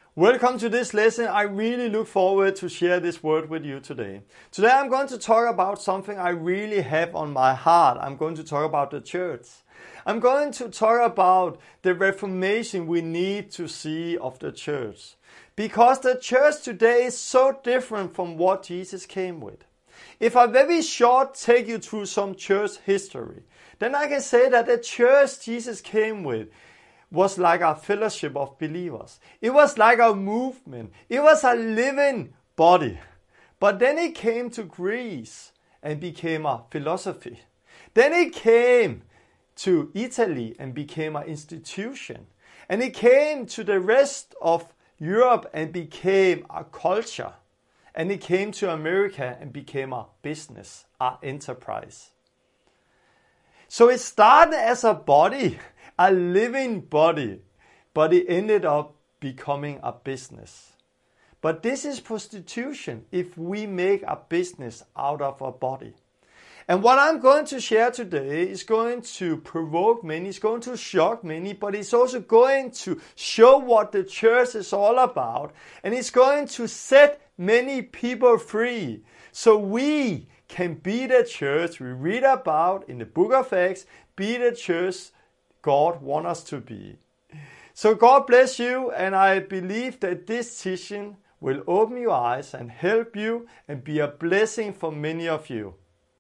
Welcome to this lesson. I really look forward to share this word with you today. Today I'm going to talk about something I really have on my heart. I'm going to talk about the church. I'm going to talk about the reformation we need to see of the church. Because the church today is so different from what Jesus came with. If I very short take you through some church history, then I can say that the church Jesus came with was like a fellowship of believers. It was like a movement. It was a living body. But then it came to Greece and became a philosophy. Then it came to Italy and became an institution. And it came to the rest of Europe and became a culture. And it came to America and became a business, an enterprise. So it started as a body, a living body, but it ended up becoming a business. But this is prostitution if we make a business out of a body. And what I'm going to share today is going to provoke many, it's going to shock many, but it's also going to show what the church is all about. And it's going to set many people free. So we can be the church we read about in the book of Acts, be the church God wants us to be. So God bless you, and I believe that this teaching will open your eyes and help you and be a blessing for many of you.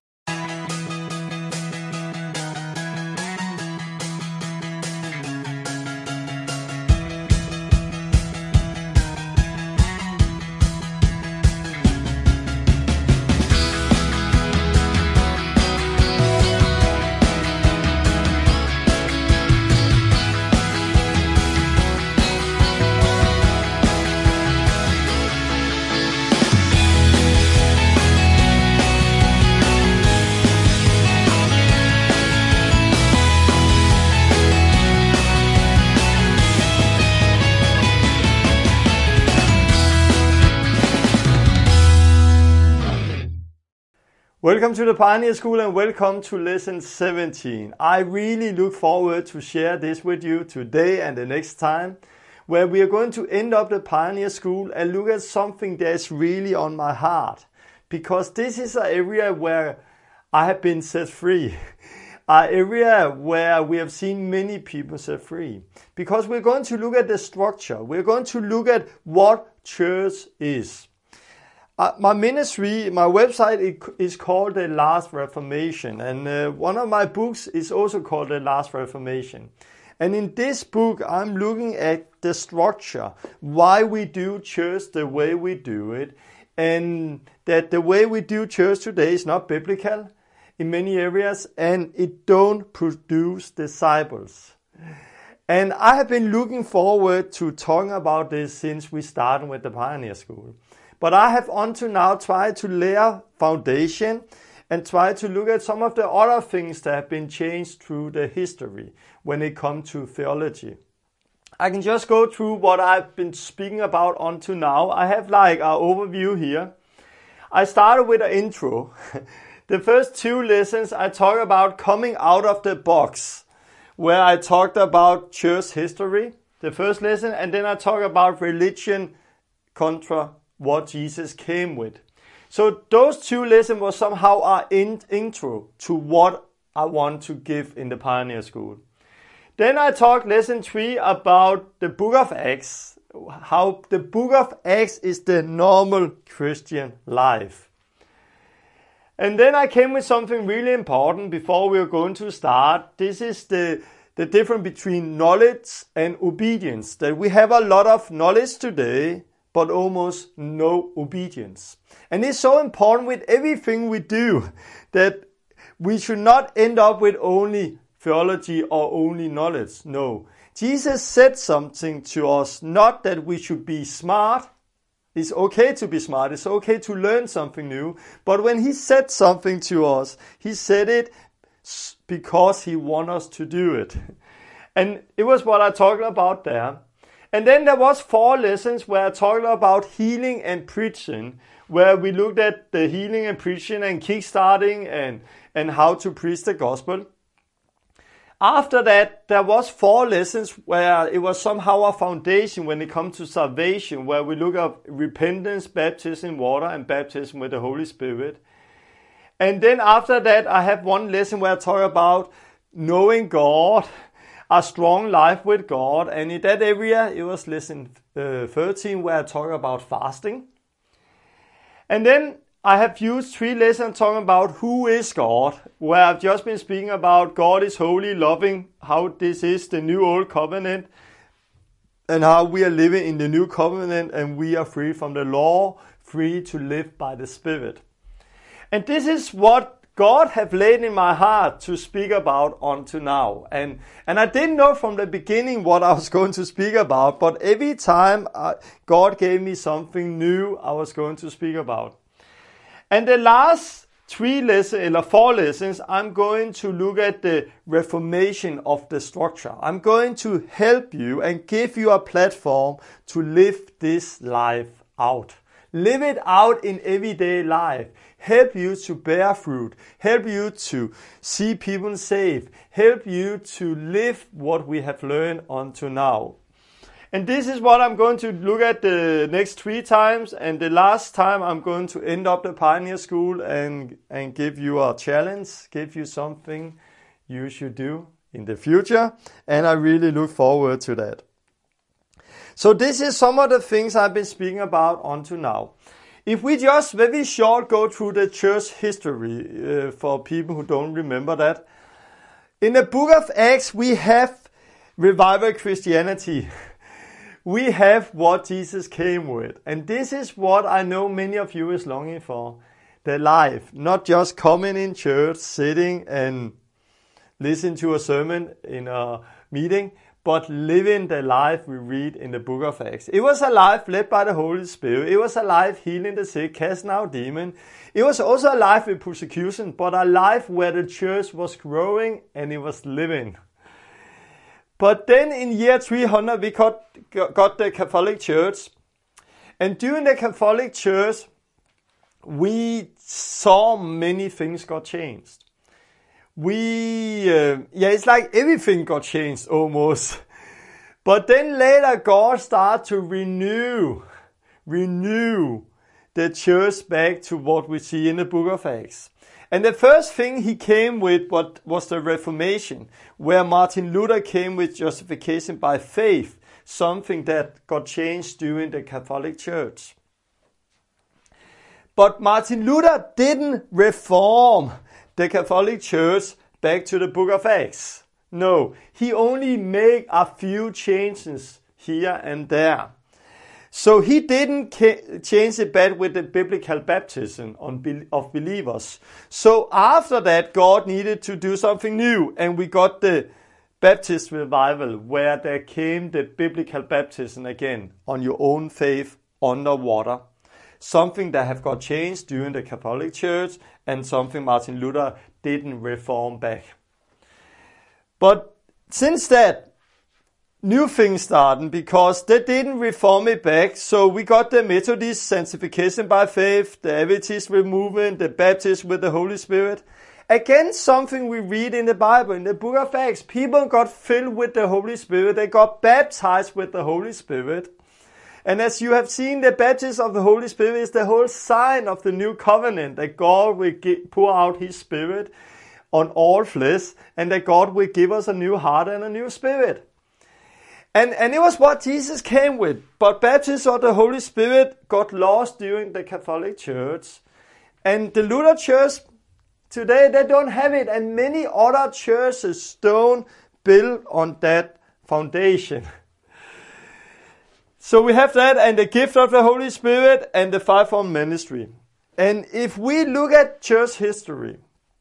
Welcome to the Pioneer School and welcome to lesson 17. I really look forward to share this with you today and the next time, where we are going to end up the Pioneer School and look at something that is really on my heart. Because this is an area where I have been set free. An area where we have seen many people set free. Because we're going to look at the structure. We're going to look at what church is. My ministry, my website is called The Last Reformation, and one of my books is also called The Last Reformation. And in this book, I'm looking at the structure, why we do church the way we do it, and that the way we do church today is not biblical in many areas, and it don't produce disciples. And I have been looking forward to talking about this since we started with the Pioneer School. But I have until now tried to lay a foundation and try to look at some of the other things that have been changed through the history when it comes to theology. I can just go through what I've been speaking about until now. I have like an overview here. I started with an intro. The first two lessons I talked about coming out of the box, where I talked about church history, the first lesson, and then I talked about religion contra what Jesus came with. So those two lessons were somehow an intro to what I want to give in the Pioneer School. Then I talked lesson 3 about the book of Acts, how the book of Acts is the normal Christian life. And then I came with something really important before we are going to start. This is the difference between knowledge and obedience. That we have a lot of knowledge today, but almost no obedience. And it's so important with everything we do that we should not end up with only theology or only knowledge. No. Jesus said something to us, not that we should be smart. It's okay to be smart. It's okay to learn something new. But when he said something to us, he said it because he wants us to do it. And it was what I talked about there. And then there was 4 lessons where I talked about healing and preaching, where we looked at the healing and preaching and kickstarting and how to preach the gospel. After that, there was 4 lessons where it was somehow a foundation when it comes to salvation, where we look at repentance, baptism in water, and baptism with the Holy Spirit. And then after that, I have 1 lesson where I talk about knowing God, a strong life with God. And in that area, it was lesson 13, where I talk about fasting. And then I have used 3 lessons talking about who is God, where I've just been speaking about God is holy, loving, how this is the new old covenant, and how we are living in the new covenant, and we are free from the law, free to live by the Spirit. And this is what God have laid in my heart to speak about unto now. And I didn't know from the beginning what I was going to speak about, but every time God gave me something new, I was going to speak about. And the last 4 lessons, I'm going to look at the reformation of the structure. I'm going to help you and give you a platform to live this life out. Live it out in everyday life. Help you to bear fruit. Help you to see people saved. Help you to live what we have learned until now. And this is what I'm going to look at the next 3 times. And the last time I'm going to end up the Pioneer School and give you a challenge, give you something you should do in the future. And I really look forward to that. So this is some of the things I've been speaking about until now. If we just very short go through the church history for people who don't remember that. In the book of Acts, we have revival Christianity. We have what Jesus came with. And this is what I know many of you is longing for. The life. Not just coming in church, sitting and listening to a sermon in a meeting, but living the life we read in the book of Acts. It was a life led by the Holy Spirit. It was a life healing the sick, casting out demons. It was also a life with persecution, but a life where the church was growing and it was living. But then in year 300, we got the Catholic Church. And during the Catholic Church, we saw many things got changed. It's like everything got changed almost. But then later God started to renew the church back to what we see in the book of Acts. And the first thing he came with was the Reformation, where Martin Luther came with justification by faith, something that got changed during the Catholic Church. But Martin Luther didn't reform the Catholic Church back to the book of Acts. No, he only made a few changes here and there. So he didn't change it back with the biblical baptism of believers. So after that, God needed to do something new. And we got the Baptist revival, where there came the biblical baptism again on your own faith underwater. Something that have got changed during the Catholic Church and something Martin Luther didn't reform back. But since that, new things started because they didn't reform it back. So we got the Methodist sanctification by faith, the Adventist movement, the Baptist with the Holy Spirit. Again, something we read in the Bible, in the book of Acts. People got filled with the Holy Spirit. They got baptized with the Holy Spirit. And as you have seen, the baptism of the Holy Spirit is the whole sign of the new covenant, that God will pour out His Spirit on all flesh, and that God will give us a new heart and a new spirit. And it was what Jesus came with. But baptism of the Holy Spirit got lost during the Catholic Church. And the Lutheran Church, today they don't have it. And many other churches don't build on that foundation. So we have that and the gift of the Holy Spirit and the fivefold ministry. And if we look at church history,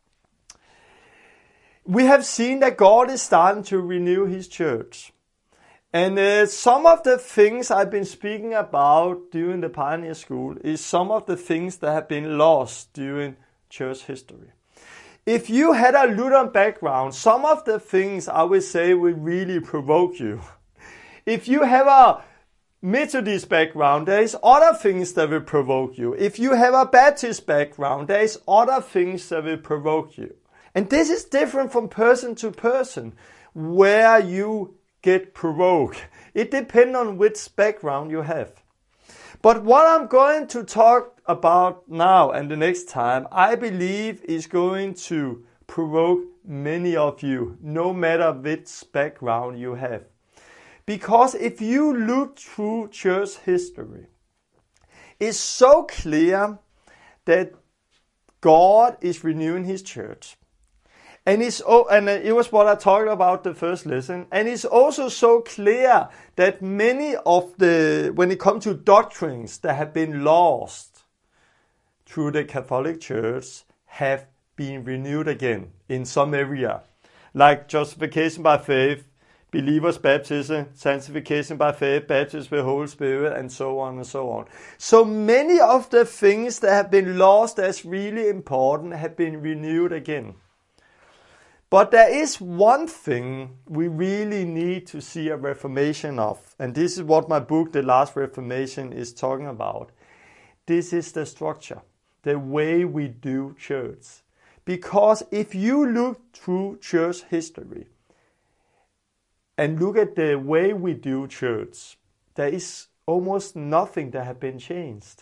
we have seen that God is starting to renew His church. And some of the things I've been speaking about during the Pioneer School is some of the things that have been lost during church history. If you had a Lutheran background, some of the things I would say will really provoke you. If you have a Methodist background, there is other things that will provoke you. If you have a Baptist background, there is other things that will provoke you. And this is different from person to person, where you get provoked. It depends on which background you have. But what I'm going to talk about now and the next time, I believe is going to provoke many of you, no matter which background you have. Because if you look through church history, it's so clear that God is renewing His church. And it was what I talked about the first lesson. And it's also so clear that many of when it comes to doctrines that have been lost through the Catholic Church, have been renewed again in some area. Like justification by faith, believers' baptism, sanctification by faith, baptism with the Holy Spirit, and so on and so on. So many of the things that have been lost as really important have been renewed again. But there is one thing we really need to see a reformation of. And this is what my book, The Last Reformation, is talking about. This is the structure, the way we do church. Because if you look through church history and look at the way we do church, there is almost nothing that has been changed.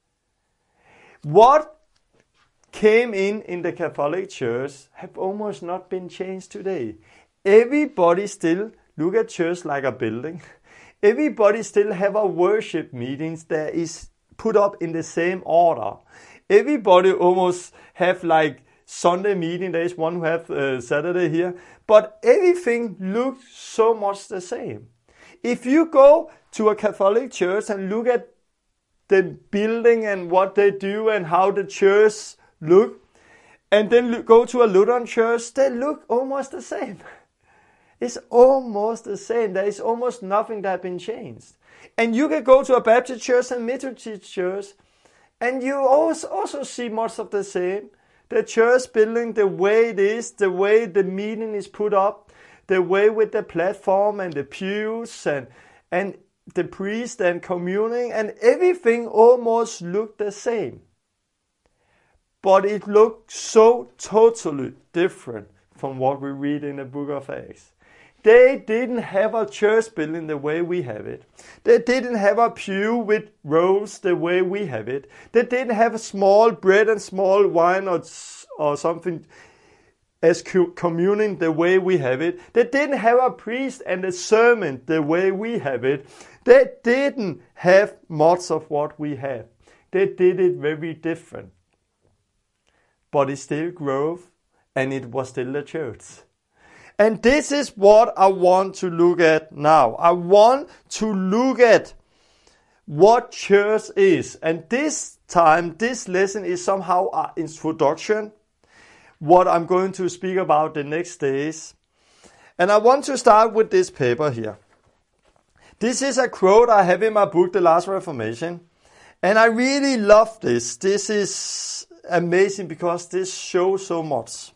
What came in the Catholic Church have almost not been changed today. Everybody still look at church like a building. Everybody still have a worship meetings that is put up in the same order. Everybody almost have like Sunday meeting. There is one who have Saturday here. But everything looks so much the same. If you go to a Catholic church and look at the building and what they do and how the church look, and then go to a Lutheran church, they look almost the same. It's almost the same. There is almost nothing that has been changed. And you can go to a Baptist church and Methodist church, and you also see much of the same. The church building, the way it is, the way the meeting is put up, the way with the platform and the pews and the priest and communing, and everything almost look the same. But it looked so totally different from what we read in the book of Acts. They didn't have a church building the way we have it. They didn't have a pew with rows the way we have it. They didn't have a small bread and small wine or something as communing the way we have it. They didn't have a priest and a sermon the way we have it. They didn't have much of what we have. They did it very different. But it still grew, and it was still the church. And this is what I want to look at now. I want to look at what church is. And this time, this lesson is somehow an introduction, what I'm going to speak about the next days. And I want to start with this paper here. This is a quote I have in my book, The Last Reformation. And I really love this. This is amazing because this shows so much.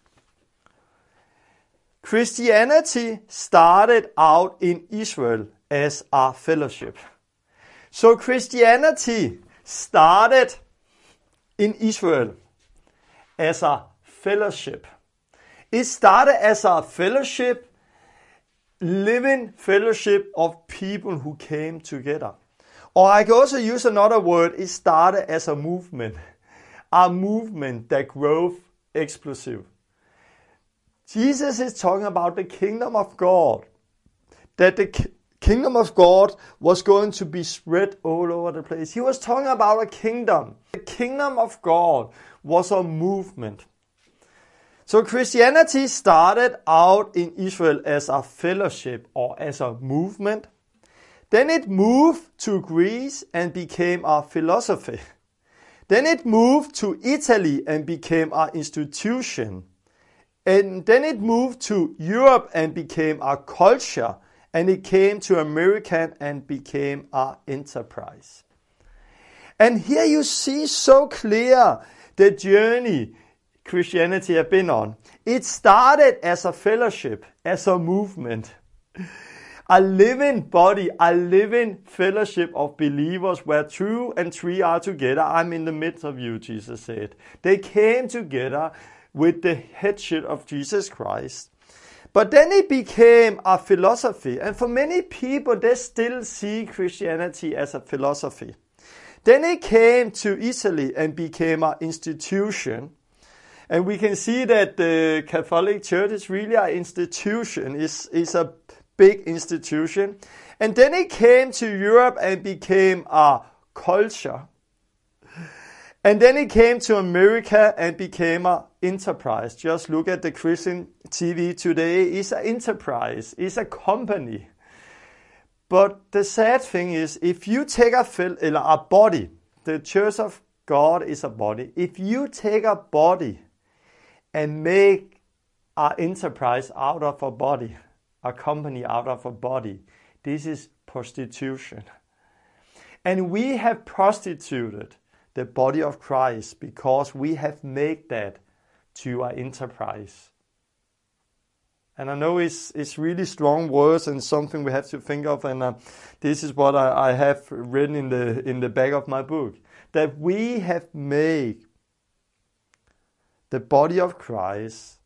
Christianity started out in Israel as a fellowship. So Christianity started in Israel as a fellowship. It started as a fellowship, living fellowship of people who came together. Or I can also use another word, it started as a movement that grew explosive. Jesus is talking about the kingdom of God, that the kingdom of God was going to be spread all over the place. He was talking about a kingdom. The kingdom of God was a movement. So Christianity started out in Israel as a fellowship or as a movement. Then it moved to Greece and became a philosophy. Then it moved to Italy and became an institution. And then it moved to Europe and became a culture. And it came to America and became an enterprise. And here you see so clear the journey Christianity has been on. It started as a fellowship, as a movement. A living body, a living fellowship of believers where 2 and 3 are together. I'm in the midst of you, Jesus said. They came together with the headship of Jesus Christ. But then it became a philosophy. And for many people, they still see Christianity as a philosophy. Then it came to Italy and became an institution. And we can see that the Catholic Church is really an institution, is a big institution. And then it came to Europe and became a culture. And then it came to America and became an enterprise. Just look at the Christian TV today. It's an enterprise. It's a company. But the sad thing is, if you take a body, the Church of God is a body. If you take a body and make an enterprise out of a body, a company out of a body, this is prostitution. And we have prostituted the body of Christ because we have made that to our enterprise. And I know it's really strong words and something we have to think of, and this is what I have written in the back of my book, that we have made the body of Christ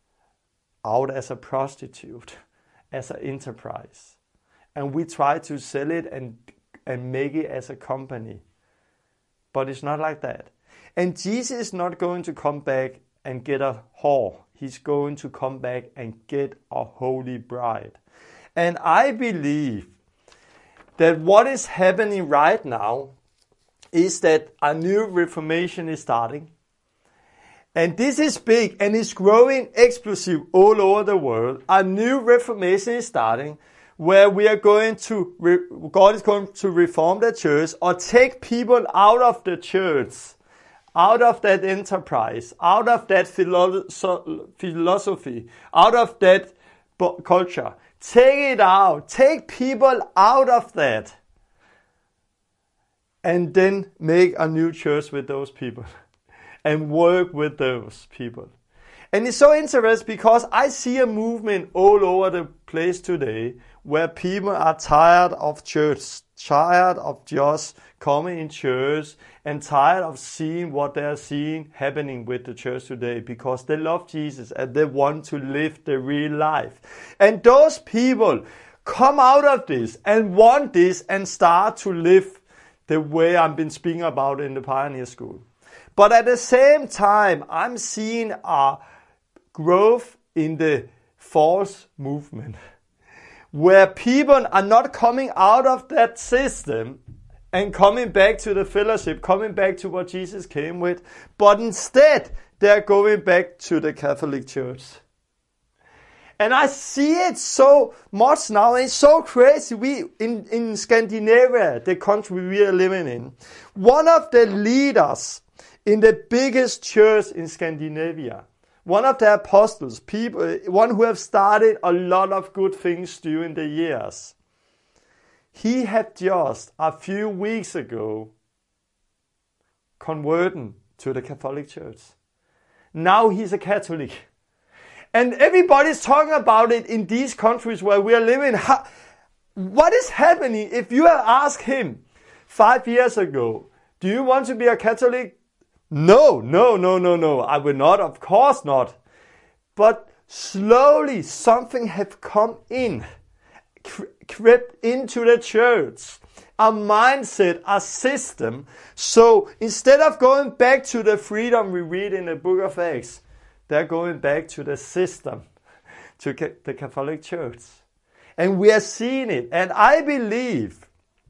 out as a prostitute, as an enterprise. And we try to sell it and make it as a company. But it's not like that. And Jesus is not going to come back and get a whore. He's going to come back and get a holy bride. And I believe that what is happening right now is that a new reformation is starting. And this is big and it's growing explosive all over the world. A new reformation is starting where we are going to, God is going to reform the church or take people out of the church, out of that enterprise, out of that philosophy, out of that culture. Take it out. Take people out of that. And then make a new church with those people. And work with those people. And it's so interesting because I see a movement all over the place today where people are tired of church, tired of just coming in church, and tired of seeing what they are seeing happening with the church today because they love Jesus and they want to live the real life. And those people come out of this and want this and start to live the way I've been speaking about in the Pioneer School. But at the same time, I'm seeing a growth in the false movement, where people are not coming out of that system and coming back to the fellowship, coming back to what Jesus came with, but instead they're going back to the Catholic Church. And I see it so much now, it's so crazy. We in Scandinavia, the country we are living in, one of the leaders in the biggest church in Scandinavia, one of the apostles, one who have started a lot of good things during the years, he had just a few weeks ago converted to the Catholic Church. Now he's a Catholic. And everybody's talking about it in these countries where we are living. What is happening? If you had asked him 5 years ago, do you want to be a Catholic? No. I will not, of course not. But slowly something have come in, crept into the church. A mindset, a system. So instead of going back to the freedom we read in the book of Acts, they're going back to the system, to the Catholic Church. And we are seeing it. And I believe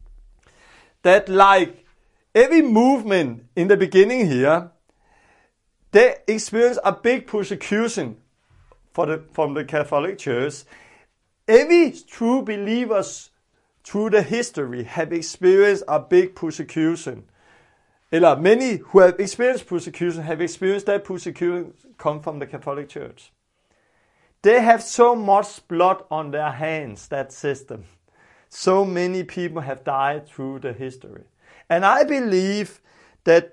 that like every movement in the beginning here, they experience a big persecution from the Catholic Church. Every true believers through the history have experienced a big persecution. Many who have experienced persecution have experienced that persecution come from the Catholic Church. They have so much blood on their hands, that system. So many people have died through the history. And I believe that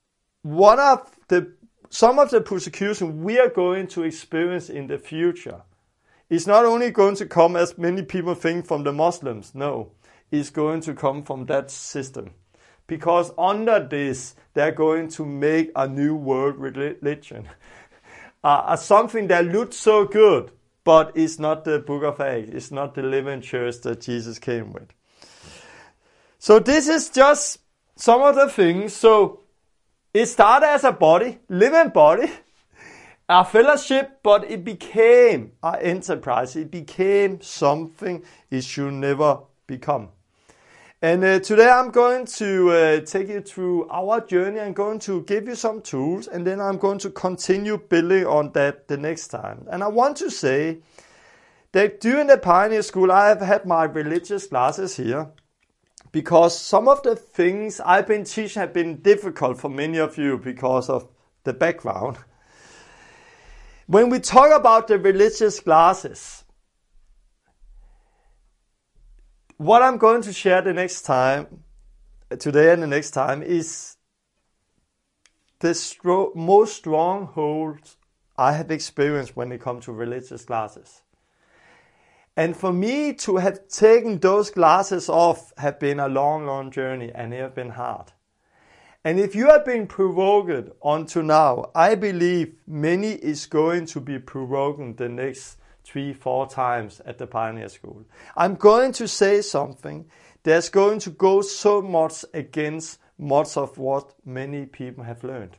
some of the persecution we are going to experience in the future is not only going to come, as many people think, from the Muslims. No, it's going to come from that system. Because under this, they're going to make a new world religion. something that looks so good, but it's not the Book of Acts. It's not the living church that Jesus came with. So this is just some of the things. So it started as a body, living body, a fellowship, but it became an enterprise. It became something it should never become. And today I'm going to take you through our journey. I'm going to give you some tools, and then I'm going to continue building on that the next time. And I want to say that during the Pioneer School, I have had my religious classes here, because some of the things I've been teaching have been difficult for many of you because of the background. When we talk about the religious classes, what I'm going to share the next time, today and the next time, is the most strongholds I have experienced when it comes to religious classes. And for me to have taken those glasses off have been a long, long journey, and it have been hard. And if you have been provoked until now, I believe many is going to be provoked the next 3-4 times at the Pioneer School. I'm going to say something that's going to go so much against much of what many people have learned.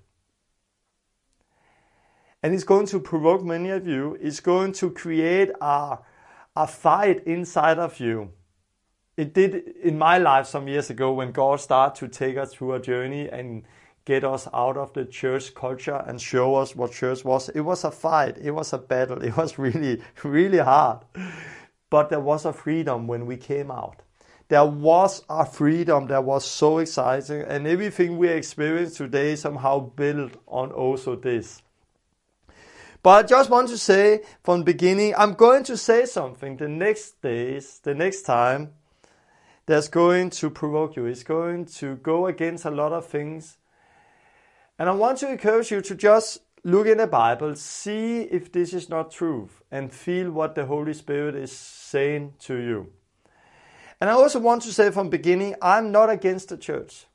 And it's going to provoke many of you. It's going to create a fight inside of you. It did in my life some years ago when God started to take us through a journey and get us out of the church culture and show us what church was. It was a fight. It was a battle. It was really, really hard. But there was a freedom when we came out. There was a freedom that was so exciting. And everything we experience today somehow built on also this. But I just want to say from the beginning, I'm going to say something the next days, the next time, that's going to provoke you. It's going to go against a lot of things. And I want to encourage you to just look in the Bible, see if this is not truth, and feel what the Holy Spirit is saying to you. And I also want to say from the beginning, I'm not against the church.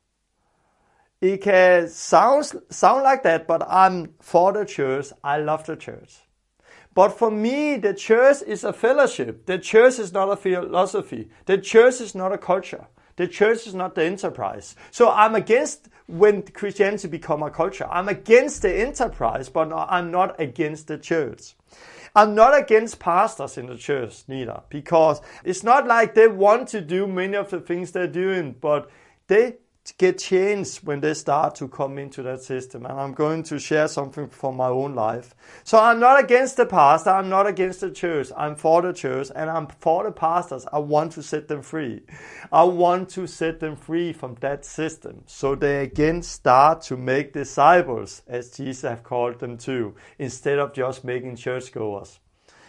It can sound like that, but I'm for the church. I love the church. But for me, the church is a fellowship. The church is not a philosophy. The church is not a culture. The church is not the enterprise. So I'm against when Christianity become a culture. I'm against the enterprise, but I'm not against the church. I'm not against pastors in the church neither, because it's not like they want to do many of the things they're doing, but they get changed when they start to come into that system. And I'm going to share something from my own life. So I'm not against the pastor. I'm not against the church. I'm for the church and I'm for the pastors. I want to set them free. I want to set them free from that system, so they again start to make disciples, as Jesus have called them to, instead of just making churchgoers.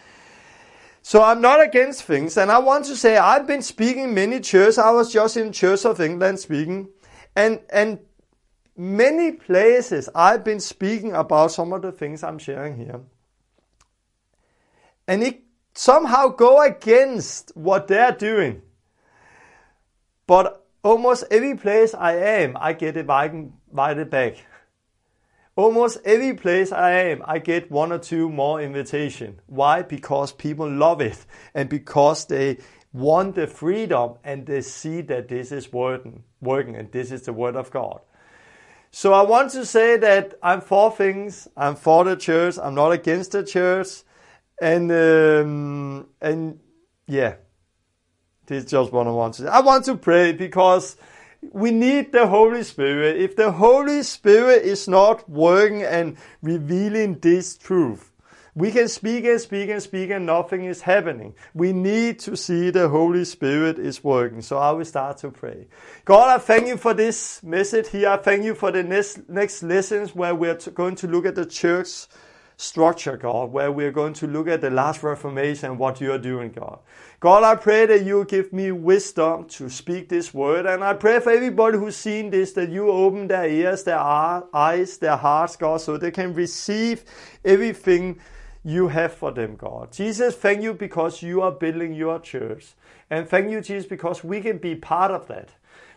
So I'm not against things. And I want to say, I've been speaking many churches. I was just in Church of England speaking. And many places I've been speaking about some of the things I'm sharing here. And it somehow go against what they're doing. But almost every place I am, I get invited back. Almost every place I am, I get 1 or 2 more invitations. Why? Because people love it. And because they want the freedom and they see that this is working and this is the word of God. So I want to say that I'm for things. I'm for the church. I'm not against the church. And yeah, this is just what I want to say. I want to pray because we need the Holy Spirit. If the Holy Spirit is not working and revealing this truth, we can speak and speak and speak and nothing is happening. We need to see the Holy Spirit is working. So I will start to pray. God, I thank you for this message here. I thank you for the next lessons where we're going to look at the church structure, God, where we're going to look at the last Reformation and what you are doing, God. God, I pray that you give me wisdom to speak this word. And I pray for everybody who's seen this, that you open their ears, their eyes, their hearts, God, so they can receive everything you have for them, God. Jesus, thank you because you are building your church. And thank you, Jesus, because we can be part of that.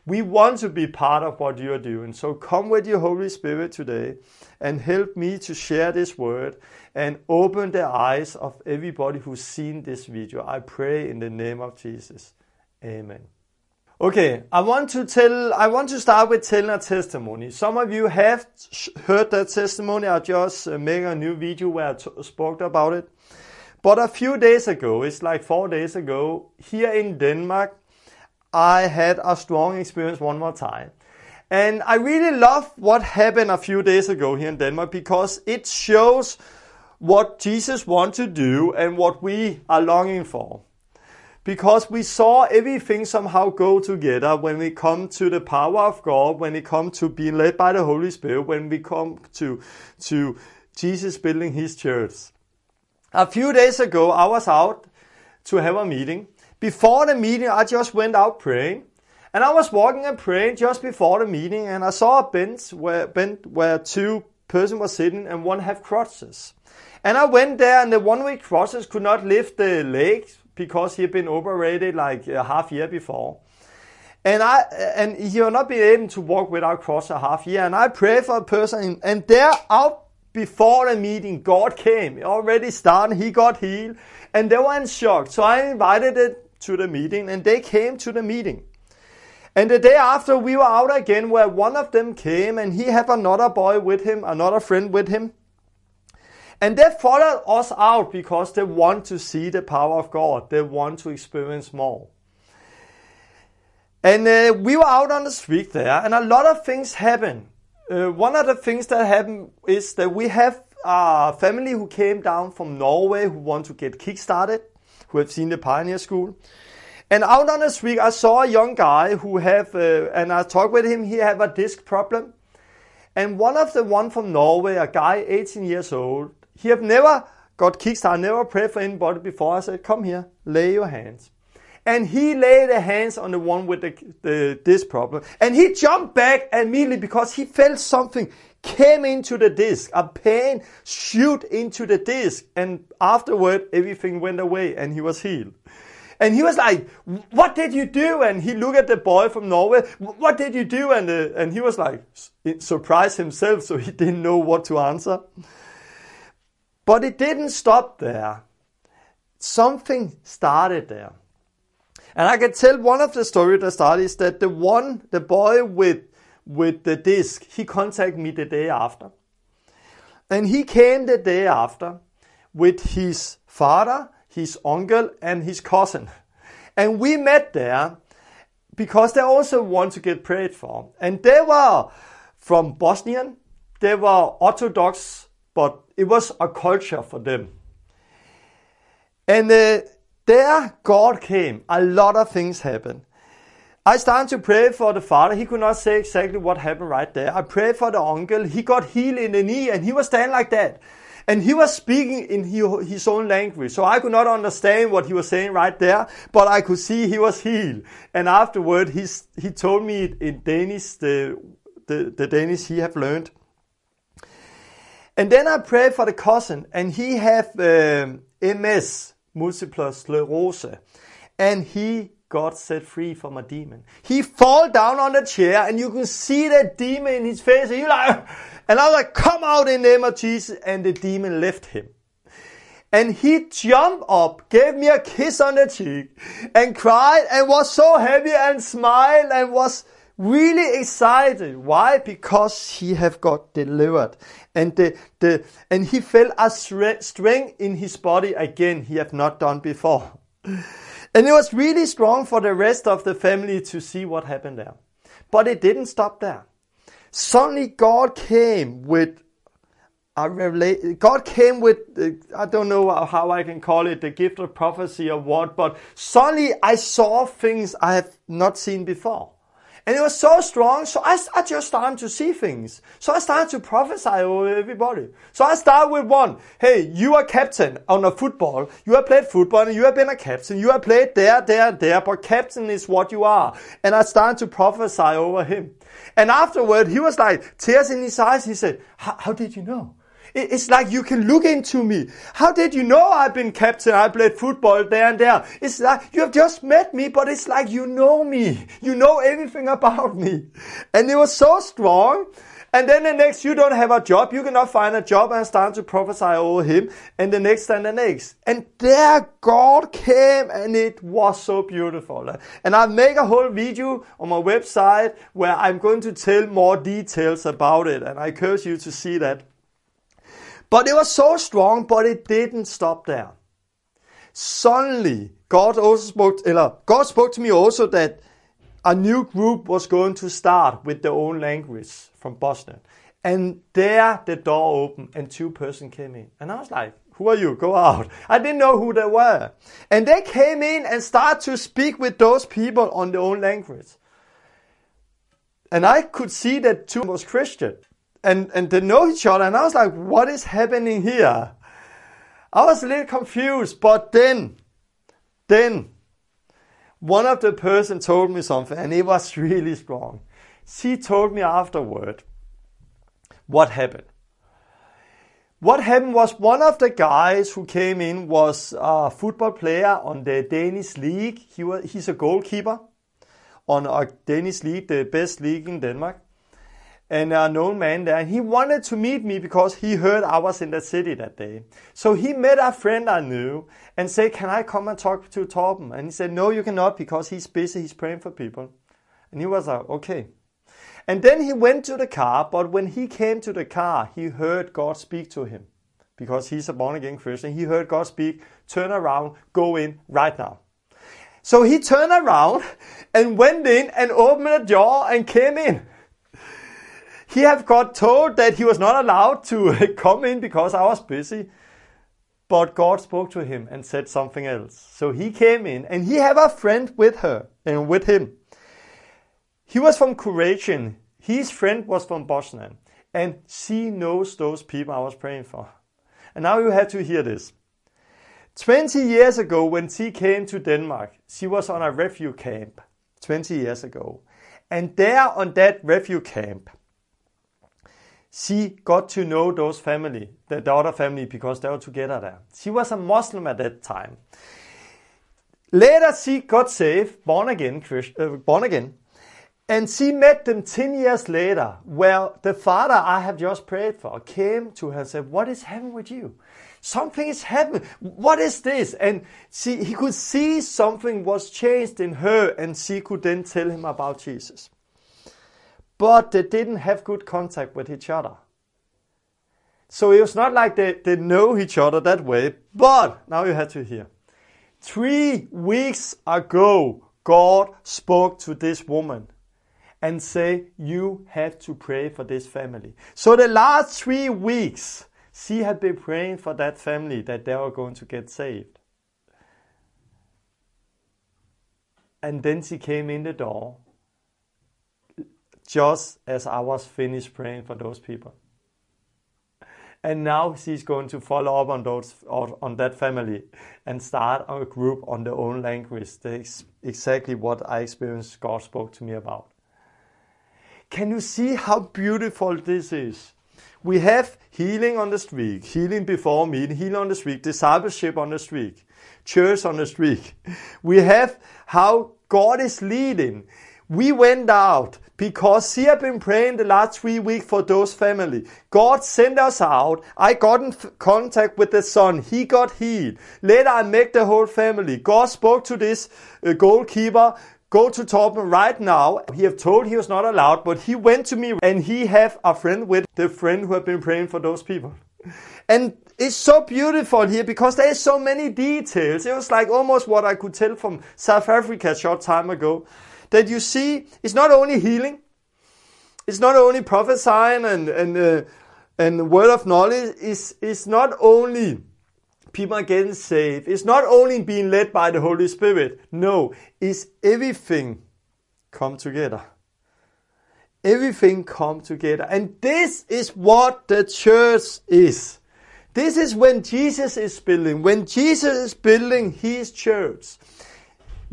We want to be part of what you are doing. So come with your Holy Spirit today and help me to share this word and open the eyes of everybody who's seen this video. I pray in the name of Jesus. Amen. Okay, I want to start with telling a testimony. Some of you have heard that testimony. I just made a new video where I spoke about it. But a few days ago, it's like 4 days ago, here in Denmark, I had a strong experience one more time. And I really love what happened a few days ago here in Denmark because it shows what Jesus wants to do and what we are longing for. Because we saw everything somehow go together when we come to the power of God, when it comes to being led by the Holy Spirit, when we come to Jesus building his church. A few days ago, I was out to have a meeting. Before the meeting, I just went out praying. And I was walking and praying just before the meeting, and I saw a bench where two persons were sitting and one had crutches. And I went there, and the one with crutches could not lift the legs because he had been operated like a half year before. And he will not be able to walk without crutches a half year. And I prayed for a person, and there out before the meeting, God came. It already started, he got healed, and they were in shock. So I invited them to the meeting, and they came to the meeting. And the day after, we were out again where one of them came, and he had another boy with him, another friend with him. And they followed us out because they want to see the power of God. They want to experience more. And we were out on the street there, and a lot of things happened. One of the things that happened is that we have a family who came down from Norway who want to get kickstarted, who have seen the Pioneer School. And out on the street, I saw a young guy who and I talked with him, he had a disc problem. And one from Norway, a guy 18 years old, he have never got kickstarted, never prayed for anybody before. I said, come here, lay your hands. And he laid the hands on the one with the disc problem. And he jumped back immediately because he felt something came into the disc. A pain shoot into the disc. And afterward, everything went away and he was healed. And he was like, what did you do? And he looked at the boy from Norway. What did you do? And he was like, surprised himself, so he didn't know what to answer. But it didn't stop there. Something started there. And I can tell one of the stories that started is that the boy with the disc, he contacted me the day after. And he came the day after with his father, his uncle, and his cousin. And we met there because they also want to get prayed for. And they were from Bosnian. They were Orthodox, but it was a culture for them. And there God came. A lot of things happened. I started to pray for the father. He could not say exactly what happened right there. I prayed for the uncle. He got healed in the knee and he was standing like that. And he was speaking in his own language. So I could not understand what he was saying right there, but I could see he was healed. And afterward, he told me in Danish, the Danish he have learned. And then I prayed for the cousin, and he have MS, multiple sclerosis, and he got set free from a demon. He fall down on the chair, and you can see the demon in his face, and and I was like, come out in the name of Jesus, and the demon left him. And he jumped up, gave me a kiss on the cheek, and cried, and was so happy, and smiled, and was really excited. Why? Because he have got delivered. And and he felt a strength in his body again he have not done before. And it was really strong for the rest of the family to see what happened there. But it didn't stop there. Suddenly God came with a revelation. God came with, I don't know how I can call it, the gift of prophecy or what, but suddenly I saw things I have not seen before. And it was so strong, so I just started to see things. So I started to prophesy over everybody. So I started with one. Hey, you are captain on a football. You have played football and you have been a captain. You have played there, but captain is what you are. And I started to prophesy over him. And afterward, he was like, tears in his eyes. He said, how did you know? It's like you can look into me. How did you know I've been captain? I played football there and there. It's like you have just met me, but it's like you know me. You know everything about me. And it was so strong. And then the next, you don't have a job. You cannot find a job, and start to prophesy over him. And the next and the next. And there God came, and it was so beautiful. And I make a whole video on my website where I'm going to tell more details about it. And I encourage you to see that. But it was so strong, but it didn't stop there. Suddenly, God spoke to me also that a new group was going to start with their own language from Bosnia. And there the door opened and 2 persons came in. And I was like, who are you? Go out. I didn't know who they were. And they came in and started to speak with those people on their own language. And I could see that 2 was Christian. And they know each other. And I was like, what is happening here? I was a little confused. But then one of the person told me something, and it was really strong. She told me afterward what happened. What happened was one of the guys who came in was a football player on the Danish league. He's a goalkeeper on a Danish league, the best league in Denmark. And a known man there. And he wanted to meet me because he heard I was in the city that day. So he met a friend I knew and said, can I come and talk to Torben? And he said, no, you cannot because he's busy. He's praying for people. And he was like, okay. And then he went to the car. But when he came to the car, he heard God speak to him. Because he's a born-again Christian. He heard God speak, turn around, go in right now. So he turned around and went in and opened the door and came in. He had got told that he was not allowed to come in because I was busy. But God spoke to him and said something else. So he came in and he had a friend with her and with him. He was from Croatia. His friend was from Bosnia. And she knows those people I was praying for. And now you have to hear this. 20 years ago when she came to Denmark, she was on a refugee camp. 20 years ago. And there on that refugee camp, she got to know those family, the daughter family, because they were together there. She was a Muslim at that time. Later she got saved, born again. And she met them 10 years later, where the father I have just prayed for came to her and said, what is happening with you? Something is happening. What is this? And he could see something was changed in her, and she could then tell him about Jesus. But they didn't have good contact with each other. So it was not like they know each other that way. But now you have to hear. 3 weeks ago, God spoke to this woman and said, you have to pray for this family. So the last 3 weeks, she had been praying for that family that they were going to get saved. And then she came in the door just as I was finished praying for those people. And now she's going to follow up on that family and start a group on their own language. That's exactly what I experienced God spoke to me about. Can you see how beautiful this is? We have healing on the street, healing before meeting, healing on the street, discipleship on the street, church on the street. We have how God is leading. We went out because she had been praying the last 3 weeks for those family. God sent us out. I got in contact with the son. He got healed. Later I met the whole family. God spoke to this goalkeeper. Go to Torben right now. He have told he was not allowed, but he went to me and he have a friend with the friend who have been praying for those people. And it's so beautiful here because there is so many details. It was like almost what I could tell from South Africa a short time ago. That you see, it's not only healing, it's not only prophesying and word of knowledge, it's not only people are getting saved, it's not only being led by the Holy Spirit, no, it's everything come together. Everything come together. And this is what the church is. This is when Jesus is building. When Jesus is building his church.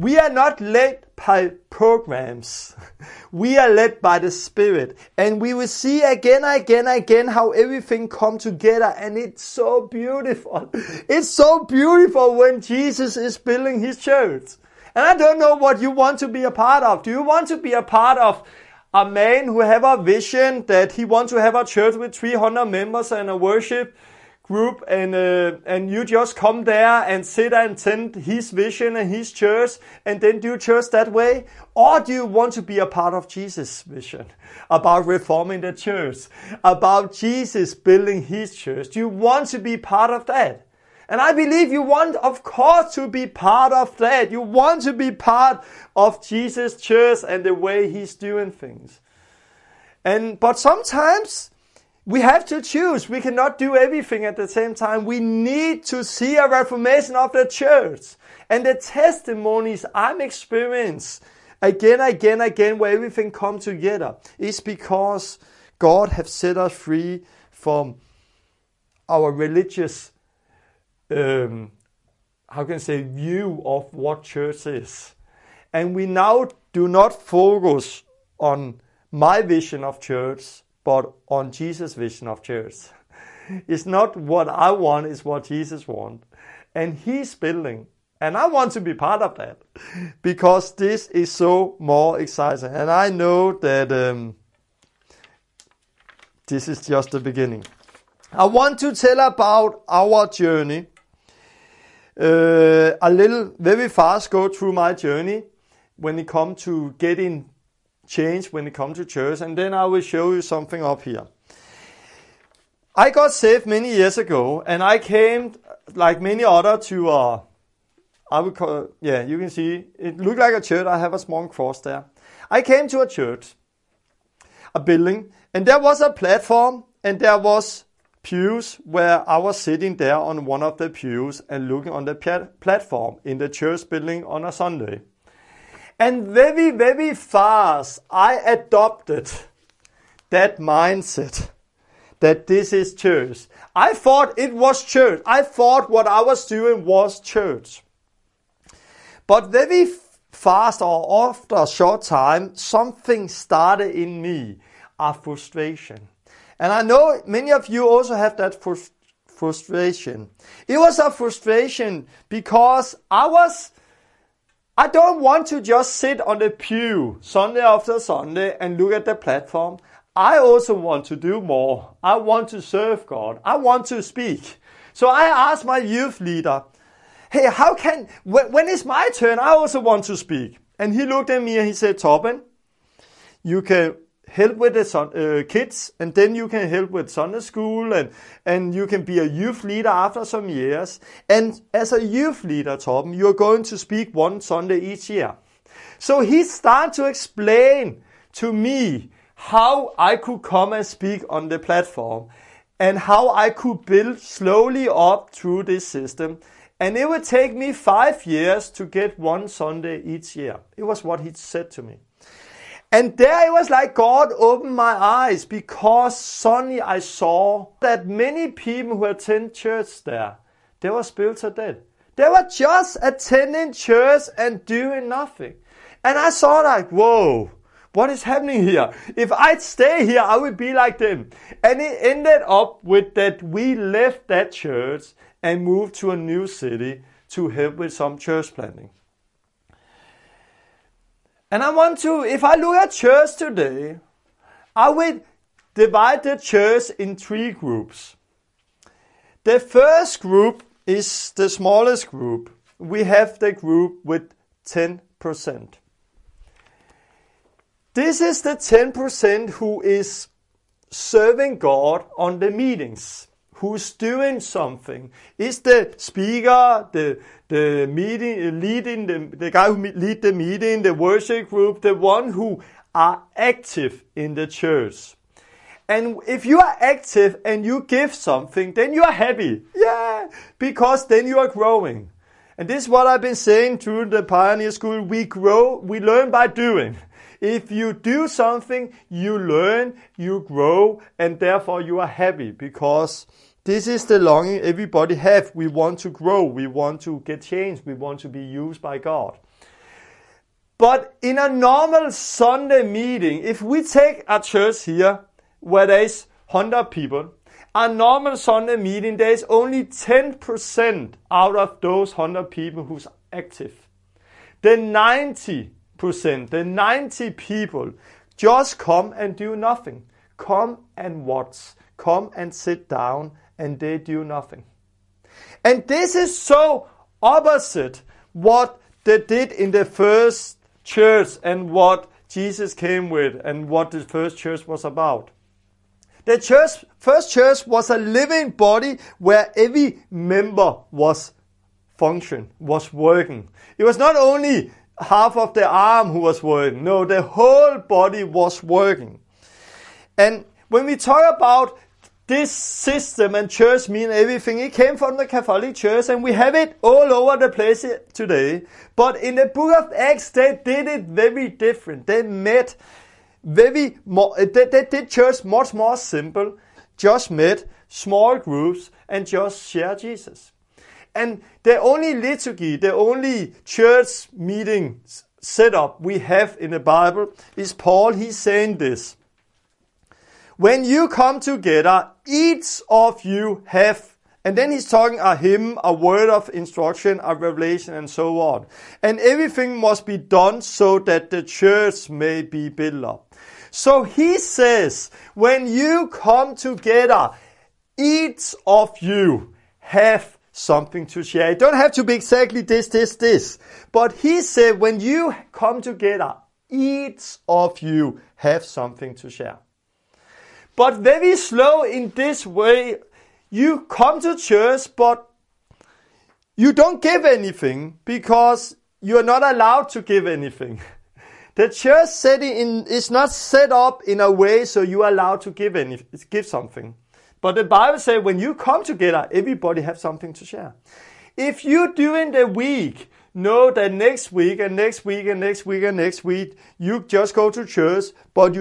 We are not led by programs. We are led by the Spirit. And we will see again how everything comes together. And it's so beautiful. It's so beautiful when Jesus is building his church. And I don't know what you want to be a part of. Do you want to be a part of a man who have a vision that he wants to have a church with 300 members and a worship group, and you just come there and sit and attend his vision and his church and then do church that way? Or do you want to be a part of Jesus' vision about reforming the church, about Jesus building his church? Do you want to be part of that? And I believe you want, of course, to be part of that. You want to be part of Jesus' church and the way he's doing things. But sometimes we have to choose. We cannot do everything at the same time. We need to see a reformation of the church. And the testimonies I'm experiencing again, where everything comes together, is because God has set us free from our religious view of what church is. And we now do not focus on my vision of church, but on Jesus' vision of church. It's not what I want, it's what Jesus wants. And he's building. And I want to be part of that. Because this is so more exciting. And I know that this is just the beginning. I want to tell about our journey. Very fast go through my journey when it comes to getting change, when it comes to church, and then I will show you something up here. I got saved many years ago, and I came, like many others, to you can see, it looked like a church. I have a small cross there. I came to a church, a building, and there was a platform, and there was pews where I was sitting there on one of the pews and looking on the platform in the church building on a Sunday. And very, very fast I adopted that mindset that this is church. I thought it was church. I thought what I was doing was church. But very fast, or after a short time, something started in me, a frustration. And I know many of you also have that frustration. It was a frustration because I don't want to just sit on the pew Sunday after Sunday and look at the platform. I also want to do more. I want to serve God. I want to speak. So I asked my youth leader, hey, when is my turn? I also want to speak. And he looked at me and he said, Torben, you can help with the kids, and then you can help with Sunday school, and you can be a youth leader after some years. And as a youth leader, Torben, you're going to speak one Sunday each year. So he started to explain to me how I could come and speak on the platform, and how I could build slowly up through this system. And it would take me 5 years to get one Sunday each year. It was what he said to me. And there it was like God opened my eyes, because suddenly I saw that many people who attend church there, they were spiritually dead. They were just attending church and doing nothing. And I saw like, whoa, what is happening here? If I'd stay here, I would be like them. And it ended up with that we left that church and moved to a new city to help with some church planting. And if I look at church today, I would divide the church in 3 groups. The first group is the smallest group. We have the group with 10%. This is the 10% who is serving God on the meetings, who's doing something. Is the speaker, the meeting leading, the guy who lead the meeting, the worship group, the one who are active in the church. And if you are active and you give something, then you are happy. Yeah, because then you are growing. And this is what I've been saying through the Pioneer School. We learn by doing. If you do something, you learn, you grow, and therefore you are happy, because this is the longing everybody have. We want to grow. We want to get changed. We want to be used by God. But in a normal Sunday meeting, if we take a church here where there is 100 people, a normal Sunday meeting, there is only 10% out of those 100 people who's active. The 90%, the 90 people just come and do nothing. Come and watch. Come and sit down, and they do nothing. And this is so opposite what they did in the first church and what Jesus came with and what the first church was about. The first church was a living body where every member was working. It was not only half of the arm who was working. No, the whole body was working. And when we talk about this system and church mean everything, it came from the Catholic Church, and we have it all over the place today. But in the book of Acts, they did it very different. They did church much more simple, just met small groups and just share Jesus. And the only liturgy, the only church meeting setup we have in the Bible is Paul. He's saying this. When you come together, each of you have, and then he's talking a hymn, a word of instruction, a revelation, and so on. And everything must be done so that the church may be built up. So he says, when you come together, each of you have something to share. It don't have to be exactly this. But he said, when you come together, each of you have something to share. But very slow in this way, you come to church, but you don't give anything because you're not allowed to give anything. The church setting is not set up in a way so you're allowed to give something. But the Bible says when you come together, everybody has something to share. If you during the week know that next week and next week and next week and next week, you just go to church, but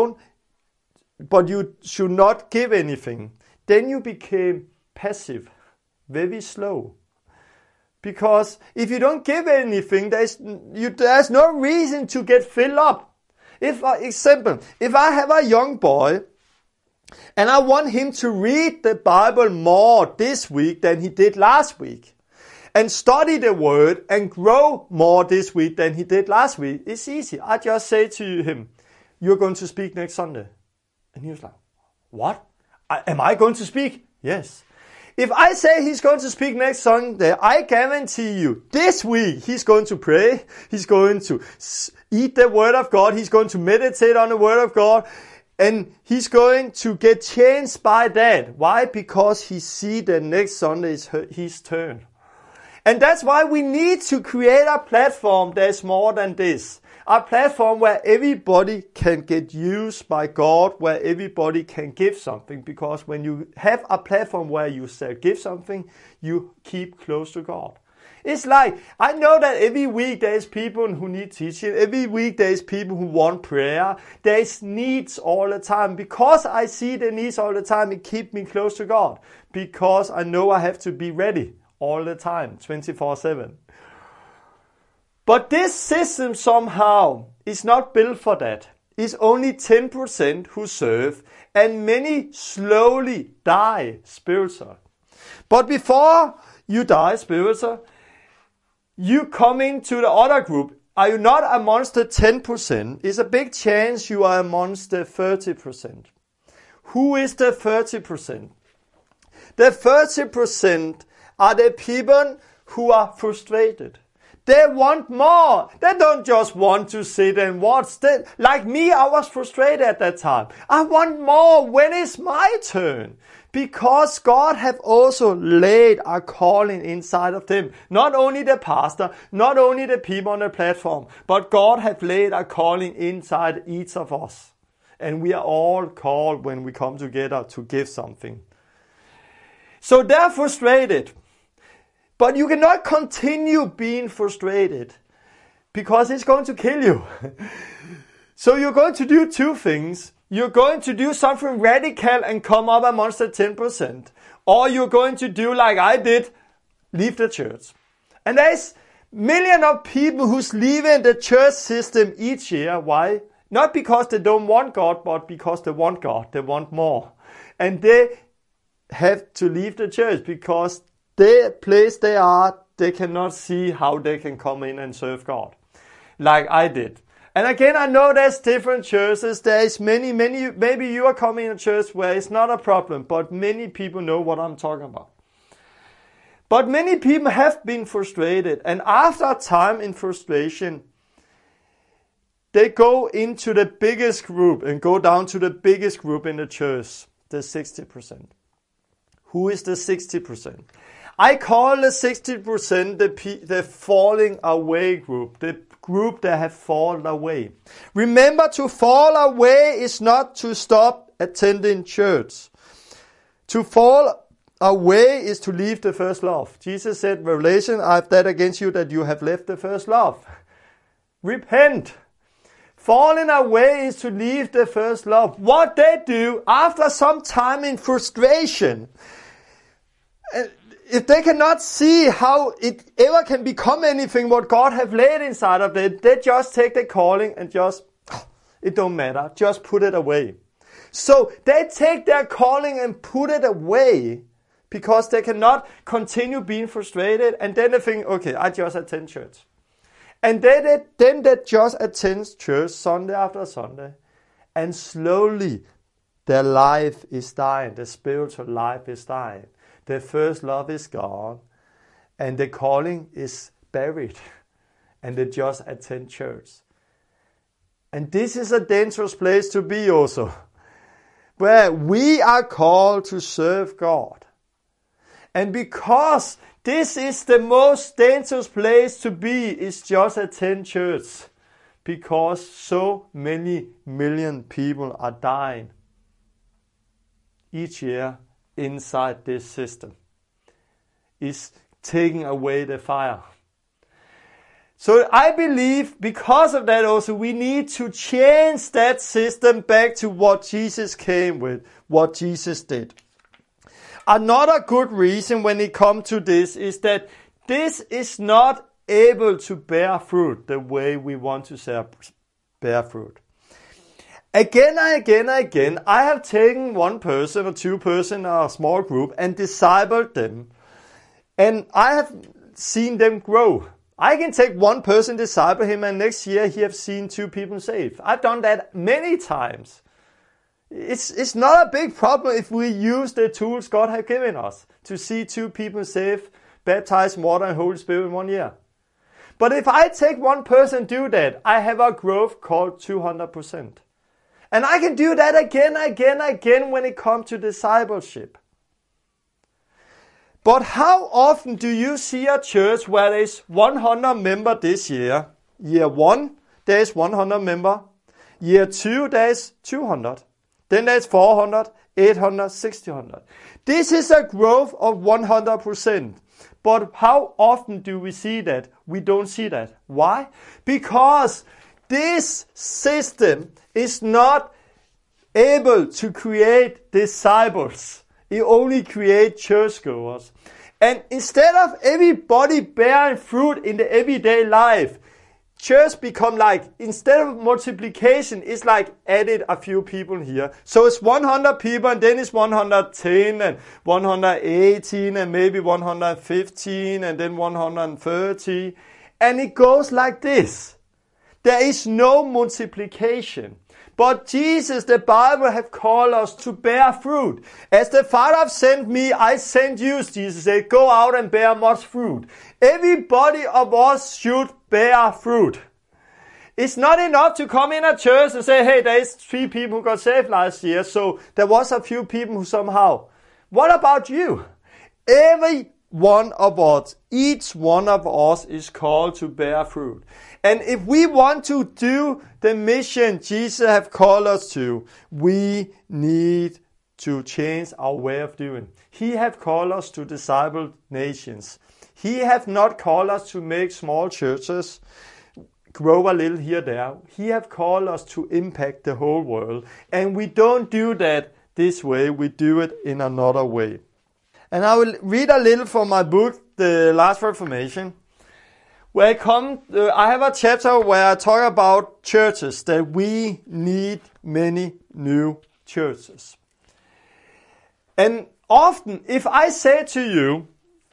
you should not give anything, then you became passive, very slow. Because if you don't give anything, there's no reason to get filled up. If I have a young boy and I want him to read the Bible more this week than he did last week, and study the word and grow more this week than he did last week, it's easy. I just say to him, you're going to speak next Sunday. And he was like, what? Am I going to speak? Yes. If I say he's going to speak next Sunday, I guarantee you, this week he's going to pray, he's going to eat the Word of God, he's going to meditate on the Word of God, and he's going to get changed by that. Why? Because he see that next Sunday is his turn. And that's why we need to create a platform that's more than this. A platform where everybody can get used by God, where everybody can give something. Because when you have a platform where you say give something, you keep close to God. It's like, I know that every week there's people who need teaching. Every week there's people who want prayer. There's needs all the time. Because I see the needs all the time, it keeps me close to God. Because I know I have to be ready all the time, 24/7. But this system somehow is not built for that. It's only 10% who serve, and many slowly die spiritual. But before you die spiritual, you come into the other group. Are you not amongst the 10%? It's a big chance you are amongst the 30%. Who is the 30%? The 30% are the people who are frustrated. They want more. They don't just want to sit and watch. Like me, I was frustrated at that time. I want more. When is my turn? Because God have also laid a calling inside of them. Not only the pastor, not only the people on the platform, but God have laid a calling inside each of us. And we are all called when we come together to give something. So they're frustrated. But you cannot continue being frustrated because it's going to kill you. So you're going to do two things. You're going to do something radical and come up amongst the 10%. Or you're going to do like I did, leave the church. And there's Millions of people who's leaving the church system each year. Why? Not because they don't want God, but because they want God. They want more. And they have to leave the church because the place they are, they cannot see how they can come in and serve God. Like I did. And again, I know there's different churches. There is many, maybe you are coming in a church where it's not a problem, but many people know what I'm talking about. But many people have been frustrated, and after a time in frustration, they go into the biggest group and go down to the biggest group in the church, the 60%. Who is the 60%? I call the 60% the falling away group, the group that have fallen away. Remember, to fall away is not to stop attending church. To fall away is to leave the first love. Jesus said, Revelation, I have that against you that you have left the first love. Repent. Falling away is to leave the first love. What they do after some time in frustration, if they cannot see how it ever can become anything what God have laid inside of them, they just take the calling and it don't matter, just put it away. So they take their calling and put it away because they cannot continue being frustrated, and then they think, okay, I just attend church. And then they just attend church Sunday after Sunday. And slowly their life is dying. The spiritual life is dying. Their first love is gone. And the calling is buried. And they just attend church. And this is a dangerous place to be also. Where we are called to serve God. And because this is the most dangerous place to be, is just attend church. Because so many million people are dying each year inside this system. It's taking away the fire. So I believe because of that also we need to change that system back to what Jesus came with, what Jesus did. Another good reason when it comes to this is that this is not able to bear fruit the way we want to bear fruit. Again, I have taken one person or two person or a small group and discipled them. And I have seen them grow. I can take one person, disciple him, and next year he have seen two people saved. I've done that many times. It's not a big problem if we use the tools God has given us to see two people saved, baptized in water and Holy Spirit in 1 year. But if I take one person and do that, I have a growth called 200%. And I can do that again when it comes to discipleship. But how often do you see a church where there is 100 members this year? Year 1, there is 100 members. Year 2, there is 200. Then there's 400, 800, 1600. This is a growth of 100%. But how often do we see that? We don't see that. Why? Because this system is not able to create disciples. It only creates churchgoers. And instead of everybody bearing fruit in the everyday life, church become like, instead of multiplication, it's like added a few people here. So it's 100 people and then it's 110 and 118 and maybe 115 and then 130. And it goes like this. There is no multiplication. But Jesus, the Bible have called us to bear fruit. As the Father have sent me, I send you, Jesus said, go out and bear much fruit. Everybody of us should bear fruit. It's not enough to come in a church and say, hey, there is 3 people who got saved last year, so there was a few people who somehow. What about you? Every one of us, each one of us is called to bear fruit. And if we want to do the mission Jesus have called us to, we need to change our way of doing. He have called us to disciple nations. He have not called us to make small churches, grow a little here there. He have called us to impact the whole world. And we don't do that this way. We do it in another way. And I will read a little from my book, The Last Reformation. where I have a chapter where I talk about churches, that we need many new churches. And often, if I say to you,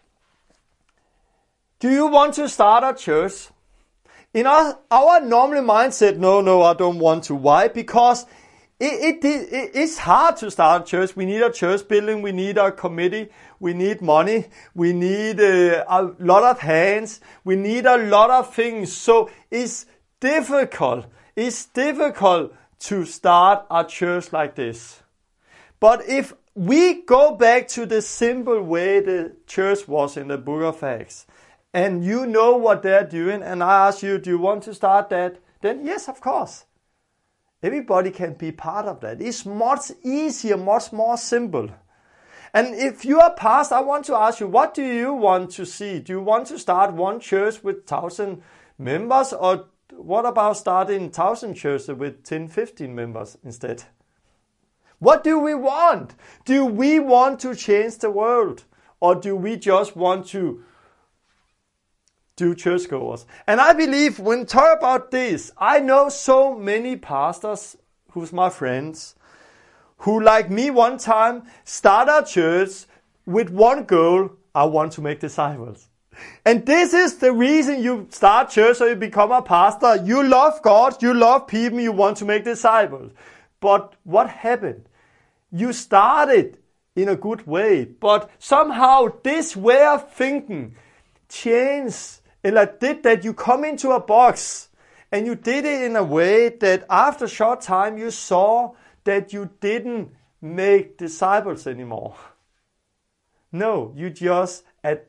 do you want to start a church? In our normal mindset, no, I don't want to. Why? Because it's hard to start a church. We need a church building. We need a committee. We need money. We need a lot of hands. We need a lot of things. So it's difficult. It's difficult to start a church like this. But if we go back to the simple way the church was in the book of Acts, and you know what they're doing, and I ask you, do you want to start that? Then yes, of course. Everybody can be part of that. It's much easier, much more simple. And if you are a pastor, I want to ask you, what do you want to see? Do you want to start one church with 1,000 members? Or what about starting 1,000 churches with 10, 15 members instead? What do we want? Do we want to change the world? Or do we just want to do churchgoers? And I believe when we talk about this, I know so many pastors who's my friends, who like me one time start a church with one goal: I want to make disciples. And this is the reason you start church or you become a pastor. You love God, you love people, you want to make disciples. But what happened? You started in a good way, but somehow this way of thinking changed. Did that you come into a box and you did it in a way that after a short time you saw that you didn't make disciples anymore. No, you just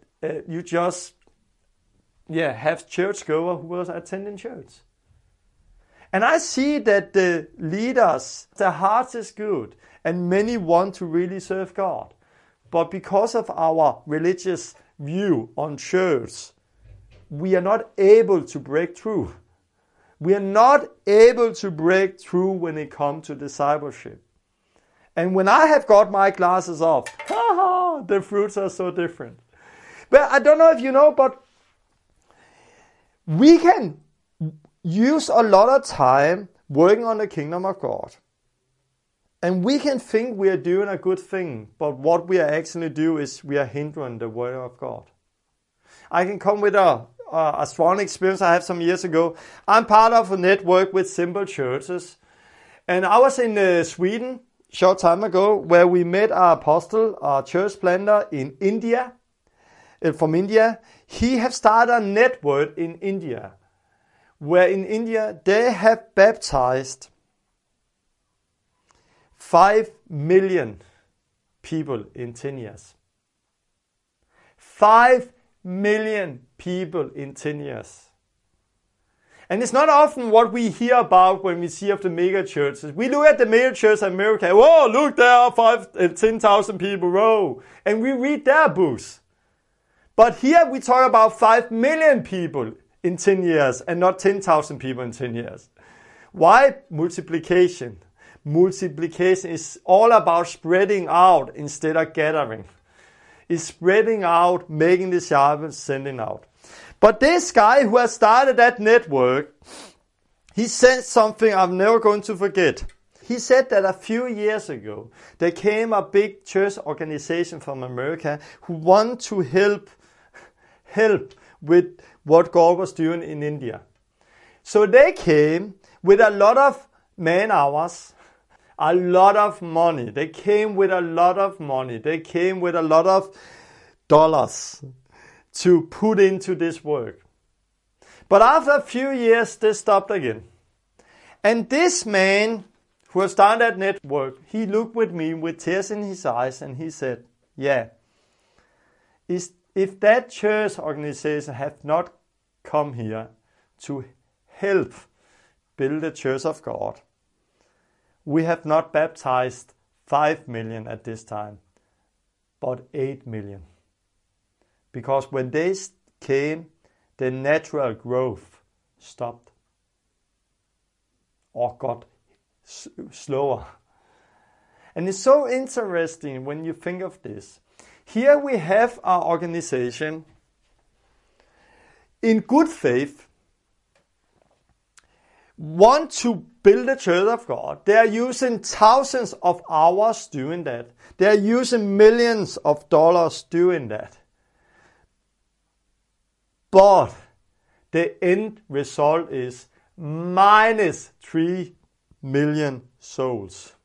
have churchgoer who was attending church. And I see that the leaders, their hearts is good and many want to really serve God. But because of our religious view on church, we are not able to break through. We are not able to break through when it comes to discipleship. And when I have got my glasses off, the fruits are so different. But I don't know if you know, but we can use a lot of time working on the kingdom of God. And we can think we are doing a good thing, but what we are actually doing is we are hindering the word of God. I can come with a strong experience I had some years ago. I'm part of a network with simple churches. And I was in Sweden a short time ago where we met our apostle, our church planter in India, from India. He has started a network in India, where in India they have baptized 5 million people in 10 years. 5 million people in 10 years. And it's not often what we hear about when we see of the mega churches. We look at the mega churches in America, whoa, look, there are 10,000 people, whoa. And we read their books. But here we talk about 5 million people in 10 years and not 10,000 people in 10 years. Why? Multiplication. Multiplication is all about spreading out instead of gathering. It's spreading out, making disciples, sending out. But this guy who has started that network, he said something I'm never going to forget. He said that a few years ago, there came a big church organization from America who wanted to help with what God was doing in India. So they came with a lot of man hours, a lot of money. They came with a lot of money. They came with a lot of dollars to put into this work. But after a few years, they stopped again. And this man who has started that network, he looked with me with tears in his eyes and he said, yeah, if that church organization had not come here to help build the church of God, we have not baptized 5 million at this time, but 8 million. Because when they came, the natural growth stopped or got slower. And it's so interesting when you think of this. Here we have our organization. in good faith, want to build a church of God. They are using thousands of hours doing that. They are using millions of dollars doing that. But the end result is minus 3 million souls.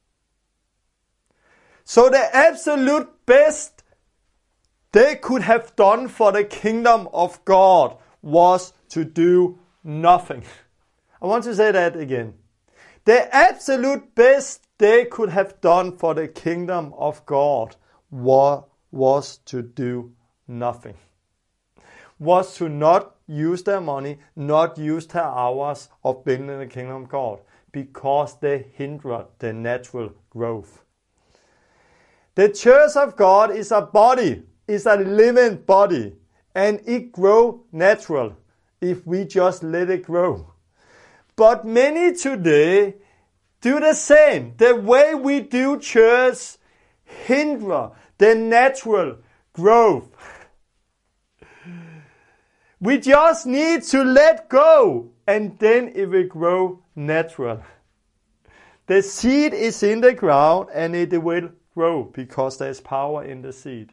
So the absolute best they could have done for the kingdom of God was to do nothing. I want to say that again. The absolute best they could have done for the kingdom of God was to do nothing. Was to not use their money, not use their hours of building the kingdom of God, because they hindered the natural growth. The church of God is a body, is a living body, and it grows natural if we just let it grow. But many today do the same. The way we do church hinder the natural growth. We just need to let go, and then it will grow natural. The seed is in the ground and it will grow because there is power in the seed.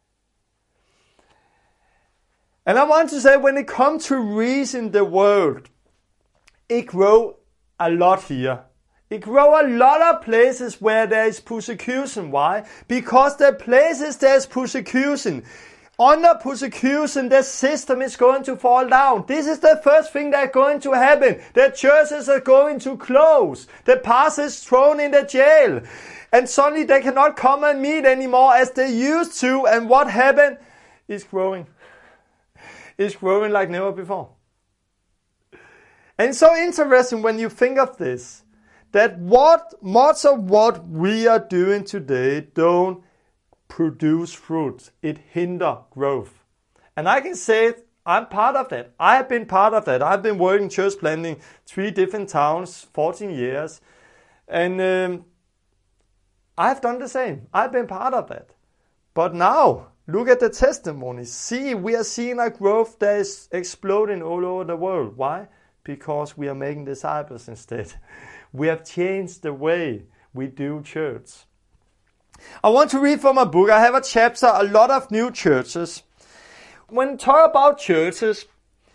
And I want to say, when it comes to reason the world, it grows a lot here. It grows a lot of places where there is persecution. Why? Because the places there is persecution, under persecution, the system is going to fall down. This is the first thing that's going to happen. The churches are going to close. The pastors is thrown in the jail. And suddenly they cannot come and meet anymore as they used to. And what happened? It's growing. It's growing like never before. And it's so interesting when you think of this, that much of what we are doing today don't produce fruit. It hinders growth. And I can say I'm part of that. I have been part of that. I've been working church planting 3 different towns, 14 years. And I've done the same. I've been part of that. But now, look at the testimonies. See, we are seeing a growth that is exploding all over the world. Why? Because we are making disciples instead. We have changed the way we do church. I want to read from a book. I have a chapter, a lot of new churches. When we talk about churches,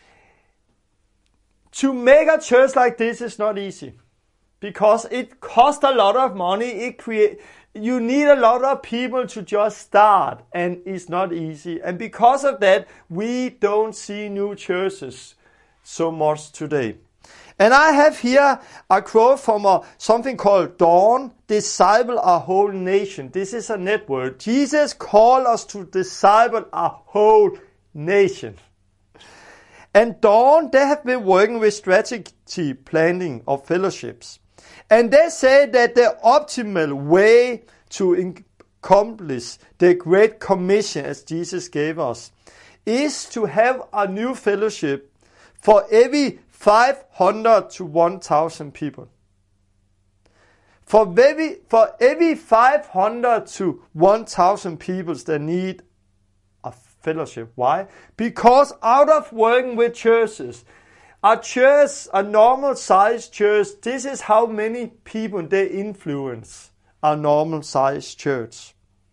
to make a church like this is not easy. Because it costs a lot of money. You need a lot of people to just start. And it's not easy. And because of that, we don't see new churches so much today. And I have here a quote from something called Dawn, disciple a whole nation. This is a network. Jesus called us to disciple a whole nation. And Dawn, they have been working with strategy planning of fellowships. And they say that the optimal way to accomplish the Great Commission as Jesus gave us is to have a new fellowship for every 500 to 1,000 people. For every 500 to 1,000 people that need a fellowship. Why? Because out of working with churches, a normal sized church, this is how many people they influence a normal sized church.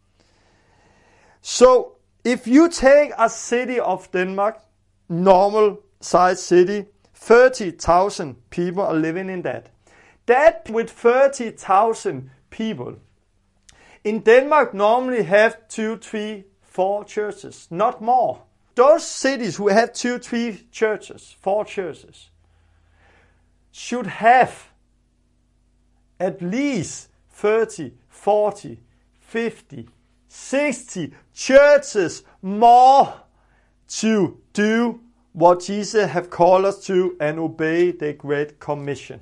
So if you take a city of Denmark, normal sized city, 30,000 people are living in that. That with 30,000 people, in Denmark normally have 2, 3, 4 churches, not more. Those cities who have 2, 3 churches, 4 churches, should have at least 30, 40, 50, 60 churches more to do what Jesus have called us to and obey the Great Commission.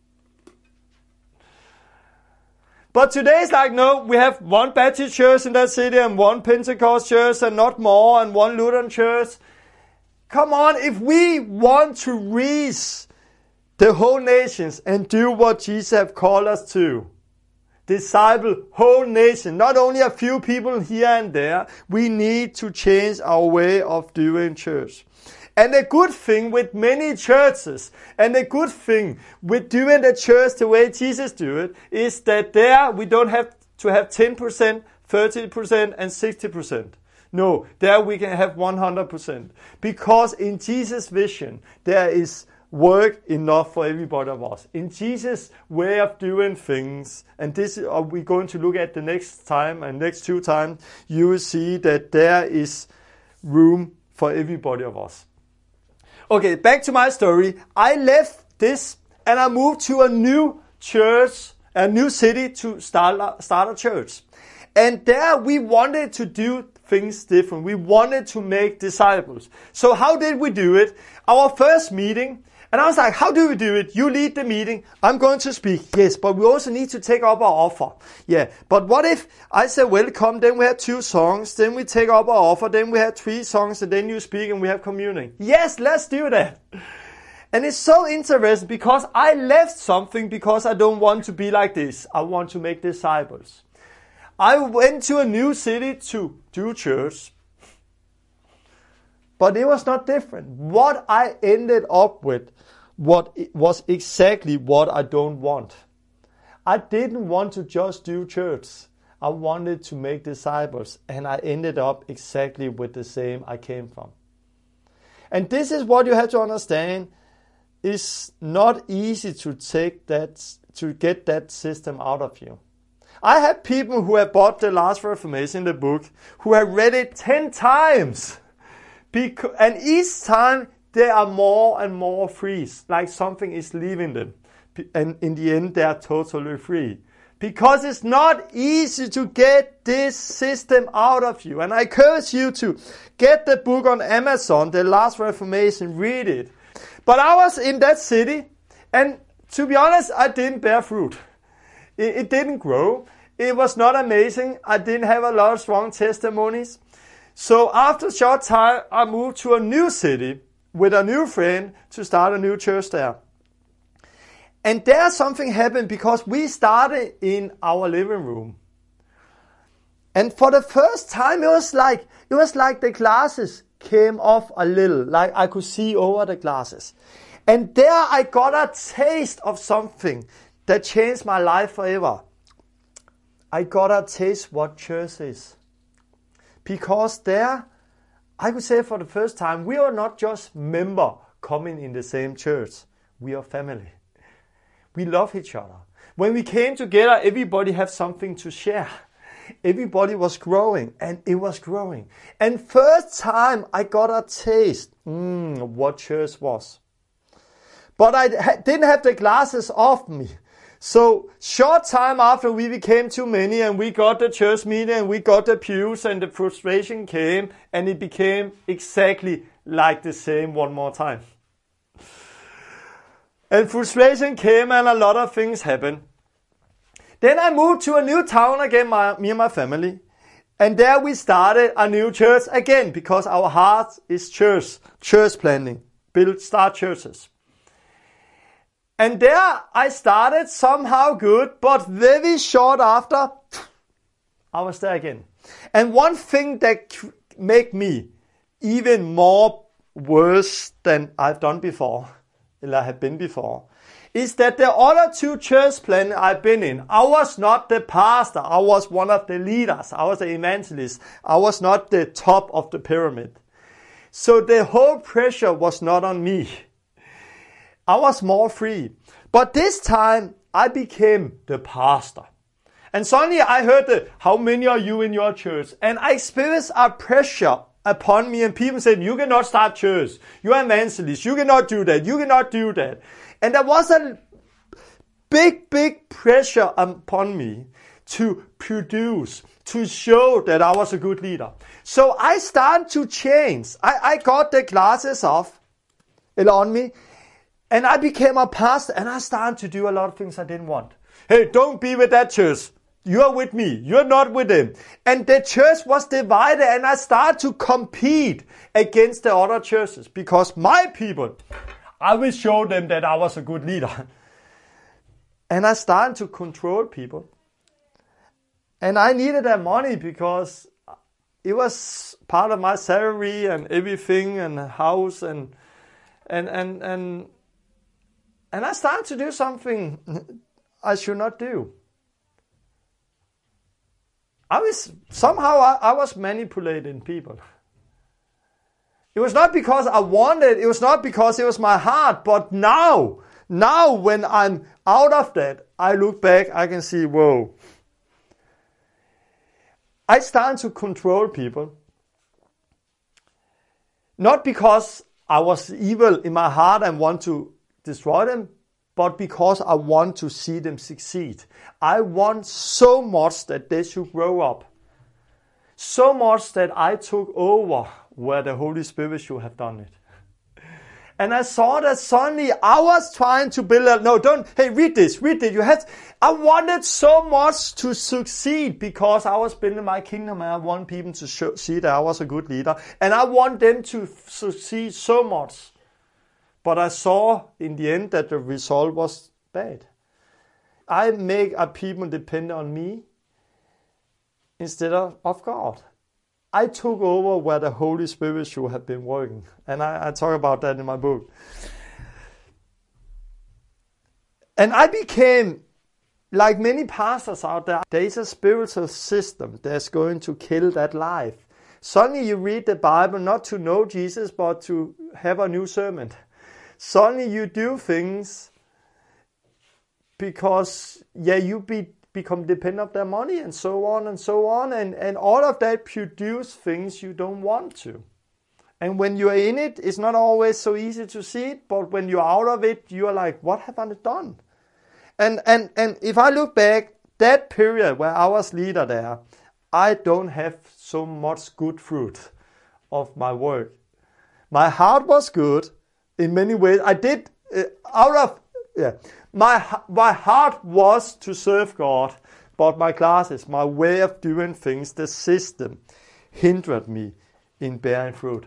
But today it's like, no, we have 1 Baptist church in that city and 1 Pentecost church and not more, and 1 Lutheran church. Come on, if we want to reach the whole nations and do what Jesus have called us to, disciple whole nation, not only a few people here and there, we need to change our way of doing church. And the good thing with many churches, and the good thing with doing the church the way Jesus do it, is that there we don't have to have 10%, 30%, and 60%. No, there we can have 100%. Because in Jesus' vision, there is work enough for everybody of us. In Jesus' way of doing things, and this are we going to look at the next time and next 2 times, you will see that there is room for everybody of us. Okay, back to my story. I left this and I moved to a new church, a new city to start a church. And there we wanted to do things different. We wanted to make disciples. So how did we do it? Our first meeting, and I was like, how do we do it? You lead the meeting. I'm going to speak. Yes, but we also need to take up our offer. Yeah, but what if I say welcome, then we have 2 songs, then we take up our offer, then we have 3 songs, and then you speak and we have communing. Yes, let's do that. And it's so interesting because I left something because I don't want to be like this. I want to make disciples. I went to a new city to do church. But it was not different. What I ended up with was exactly what I don't want. I didn't want to just do church. I wanted to make disciples, and I ended up exactly with the same I came from. And this is what you have to understand. It's not easy to get that system out of you. I have people who have bought the Last Reformation, the book, who have read it 10 times. And each time they are more and more free, like something is leaving them. And in the end, they are totally free. Because it's not easy to get this system out of you. And I encourage you to get the book on Amazon, The Last Reformation, read it. But I was in that city, and to be honest, I didn't bear fruit. It didn't grow. It was not amazing. I didn't have a lot of strong testimonies. So after a short time, I moved to a new city with a new friend to start a new church there. And there something happened because we started in our living room. And for the first time, it was like the glasses came off a little, like I could see over the glasses. And there I got a taste of something that changed my life forever. I got a taste what church is. Because there, I could say for the first time, we are not just members coming in the same church. We are family. We love each other. When we came together, everybody had something to share. Everybody was growing, and it was growing. And first time I got a taste what church was. But I didn't have the glasses off me. So short time after we became too many and we got the church meeting and we got the pews and the frustration came and it became exactly like the same one more time. And frustration came and a lot of things happened. Then I moved to a new town again, me and my family. And there we started a new church again because our heart is church planting, start churches. And there I started somehow good, but very short after, I was there again. And one thing that made me even more worse than I've done before, or I have been before, is that the other 2 church plants I've been in, I was not the pastor, I was one of the leaders, I was the evangelist, I was not the top of the pyramid. So the whole pressure was not on me. I was more free. But this time, I became the pastor. And suddenly I heard how many are you in your church? And I experienced a pressure upon me and people said, you cannot start church. You are evangelist. You cannot do that. You cannot do that. And there was a big pressure upon me to produce, to show that I was a good leader. So I started to change. I got the glasses off on me. And I became a pastor and I started to do a lot of things I didn't want. Hey, don't be with that church. You're with me. You're not with them. And the church was divided and I started to compete against the other churches because my people, I will show them that I was a good leader. And I started to control people. And I needed their money because it was part of my salary and everything and house and I started to do something I should not do. I was manipulating people. It was not because I wanted, it was not because it was my heart, but now when I'm out of that, I look back, I can see, whoa. I started to control people. Not because I was evil in my heart and want to destroy them, but because I want to see them succeed. I want so much that they should grow up. So much that I took over where the Holy Spirit should have done it. And I saw that suddenly I was trying to build read this. I wanted so much to succeed because I was building my kingdom and I want people to see that I was a good leader. And I want them to succeed so much. But I saw in the end that the result was bad. I make our people depend on me instead of God. I took over where the Holy Spirit should have been working. And I talk about that in my book. And I became, like many pastors out there, there is a spiritual system that's going to kill that life. Suddenly you read the Bible not to know Jesus, but to have a new sermon. Suddenly you do things because, you become dependent on their money and so on and so on. And all of that produce things you don't want to. And when you're in it, it's not always so easy to see it. But when you're out of it, you're like, what have I done? And if I look back, that period where I was leader there, I don't have so much good fruit of my work. My heart was good in many ways. I did my heart was to serve God, but my classes, my way of doing things, the system hindered me in bearing fruit.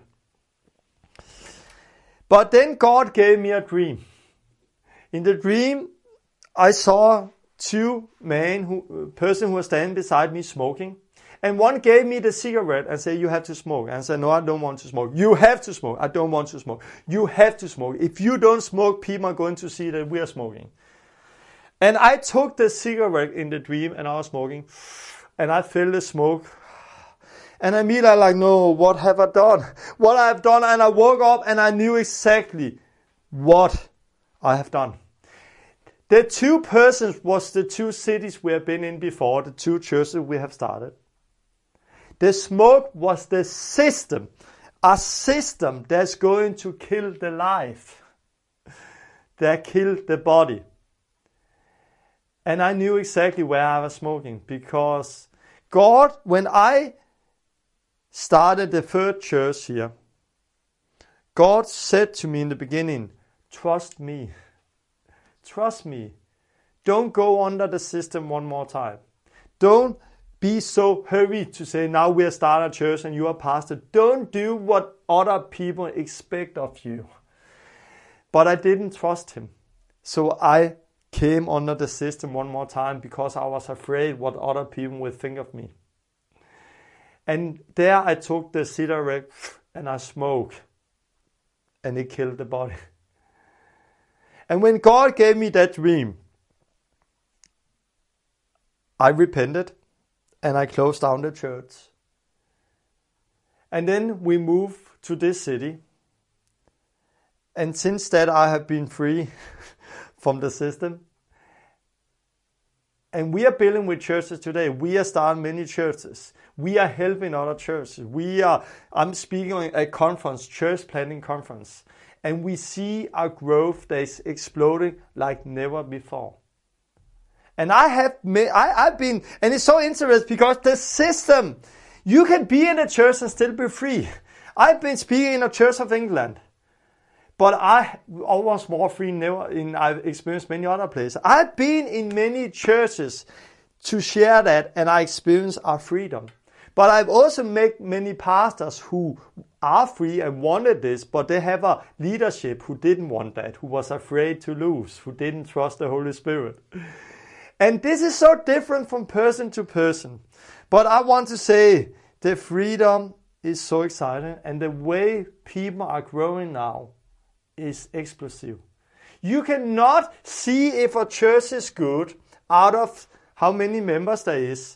But then God gave me a dream. In the dream, I saw two person who was standing beside me smoking. And one gave me the cigarette and said, you have to smoke. And I said, no, I don't want to smoke. You have to smoke. I don't want to smoke. You have to smoke. If you don't smoke, people are going to see that we are smoking. And I took the cigarette in the dream and I was smoking. And I felt the smoke. And immediately I like, no, what have I done? What I have done. And I woke up and I knew exactly what I have done. The two persons was the two cities we have been in before, the two churches we have started. The smoke was the system, a system that's going to kill the life, that killed the body. And I knew exactly where I was smoking because God, when I started the third church here, God said to me in the beginning, trust me. Trust me. Don't go under the system one more time. Don't be so hurried to say, now we are starting a church and you are pastor. Don't do what other people expect of you. But I didn't trust him. So I came under the system one more time because I was afraid what other people would think of me. And there I took the cigarette and I smoked. And it killed the body. And when God gave me that dream, I repented. And I closed down the church. And then we moved to this city. And since that I have been free from the system. And we are building with churches today. We are starting many churches. We are helping other churches. I'm speaking on a conference, church planting conference. And we see our growth that is exploding like never before. And I've been, and it's so interesting because the system, you can be in a church and still be free. I've been speaking in a Church of England, but I was more free than I've experienced many other places. I've been in many churches to share that, and I experienced our freedom. But I've also met many pastors who are free and wanted this, but they have a leadership who didn't want that, who was afraid to lose, who didn't trust the Holy Spirit. And this is so different from person to person. But I want to say, the freedom is so exciting, and the way people are growing now is explosive. You cannot see if a church is good out of how many members there is,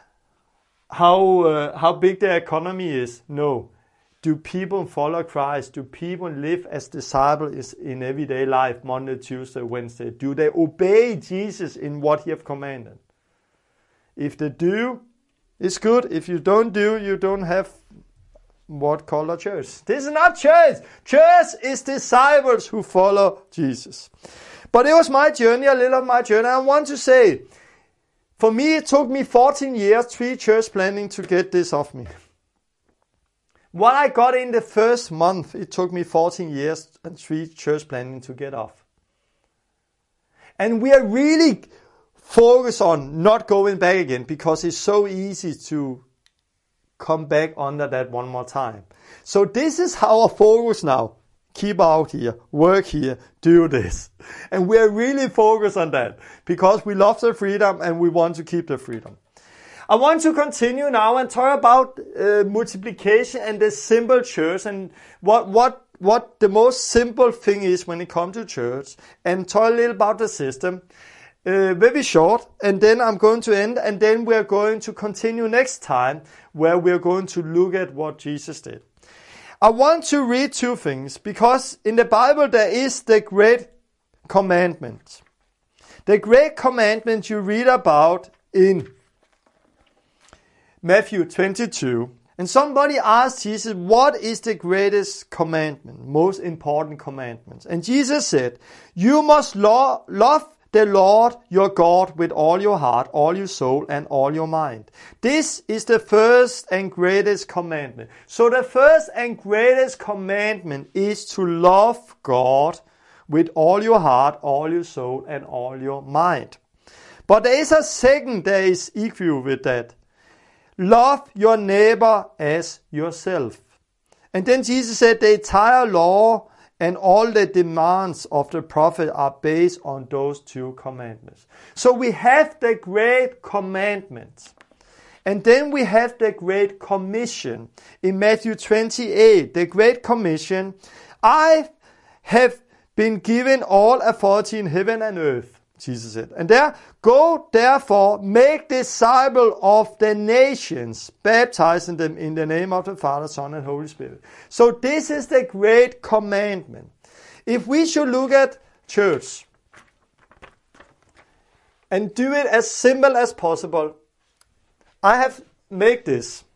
how big the economy is. No. Do people follow Christ? Do people live as disciples in everyday life, Monday, Tuesday, Wednesday? Do they obey Jesus in what he have commanded? If they do, it's good. If you don't do, you don't have what called a church. This is not church. Church is disciples who follow Jesus. But it was my journey, a little of my journey. I want to say, for me, it took me 14 years, 3 church planning to get this off me. What I got in the first month, it took me 14 years and 3 church planning to get off. And we are really focused on not going back again, because it's so easy to come back under that one more time. So this is our focus now. Keep out here, work here, do this. And we are really focused on that, because we love the freedom and we want to keep the freedom. I want to continue now and talk about multiplication and the simple church, and what the most simple thing is when it comes to church, and talk a little about the system. Very short, and then I'm going to end, and then we're going to continue next time, where we're going to look at what Jesus did. I want to read 2 things, because in the Bible there is the Great Commandment. The Great Commandment you read about in Matthew 22. And somebody asked Jesus, what is the greatest commandment, most important commandment? And Jesus said, you must love the Lord your God with all your heart, all your soul, and all your mind. This is the first and greatest commandment. So the first and greatest commandment is to love God with all your heart, all your soul, and all your mind. But there is a second that is equal with that. Love your neighbor as yourself. And then Jesus said the entire law and all the demands of the prophet are based on those 2 commandments. So we have the Great Commandment. And then we have the Great Commission. In Matthew 28, the Great Commission, I have been given all authority in heaven and earth, Jesus said. And there, go therefore, make disciples of the nations, baptizing them in the name of the Father, Son, and Holy Spirit. So this is the Great Commandment. If we should look at church and do it as simple as possible, I have made this.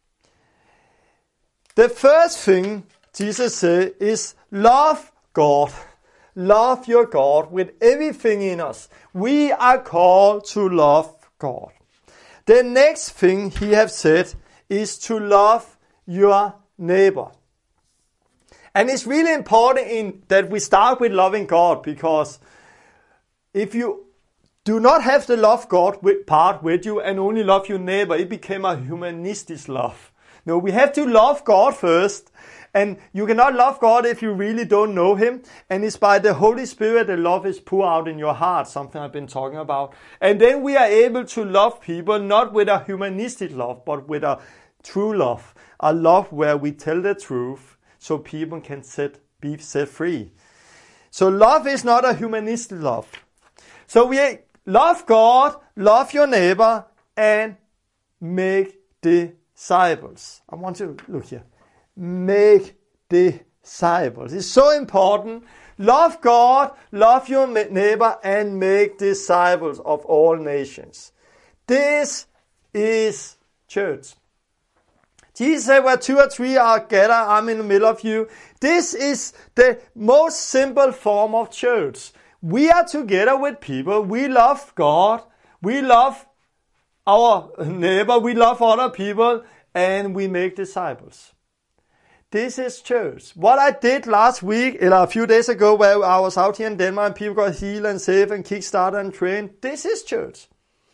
The first thing Jesus said is love God. Love your God with everything in us. We are called to love God. The next thing he has said is to love your neighbor. And it's really important that we start with loving God, because if you do not have the love God part with you and only love your neighbor, it became a humanistic love. No, we have to love God first. And you cannot love God if you really don't know him. And it's by the Holy Spirit the love is poured out in your heart, something I've been talking about. And then we are able to love people, not with a humanistic love, but with a true love. A love where we tell the truth so people can be set free. So love is not a humanistic love. So we love God, love your neighbor, and make disciples. I want to look here. Make disciples. It's so important. Love God, love your neighbor, and make disciples of all nations. This is church. Jesus said, where 2 or 3 are gathered, I'm in the middle of you. This is the most simple form of church. We are together with people. We love God. We love our neighbor. We love other people. And we make disciples. This is church. What I did last week, or a few days ago, where I was out here in Denmark and people got healed and saved and kickstarted and trained, this is church.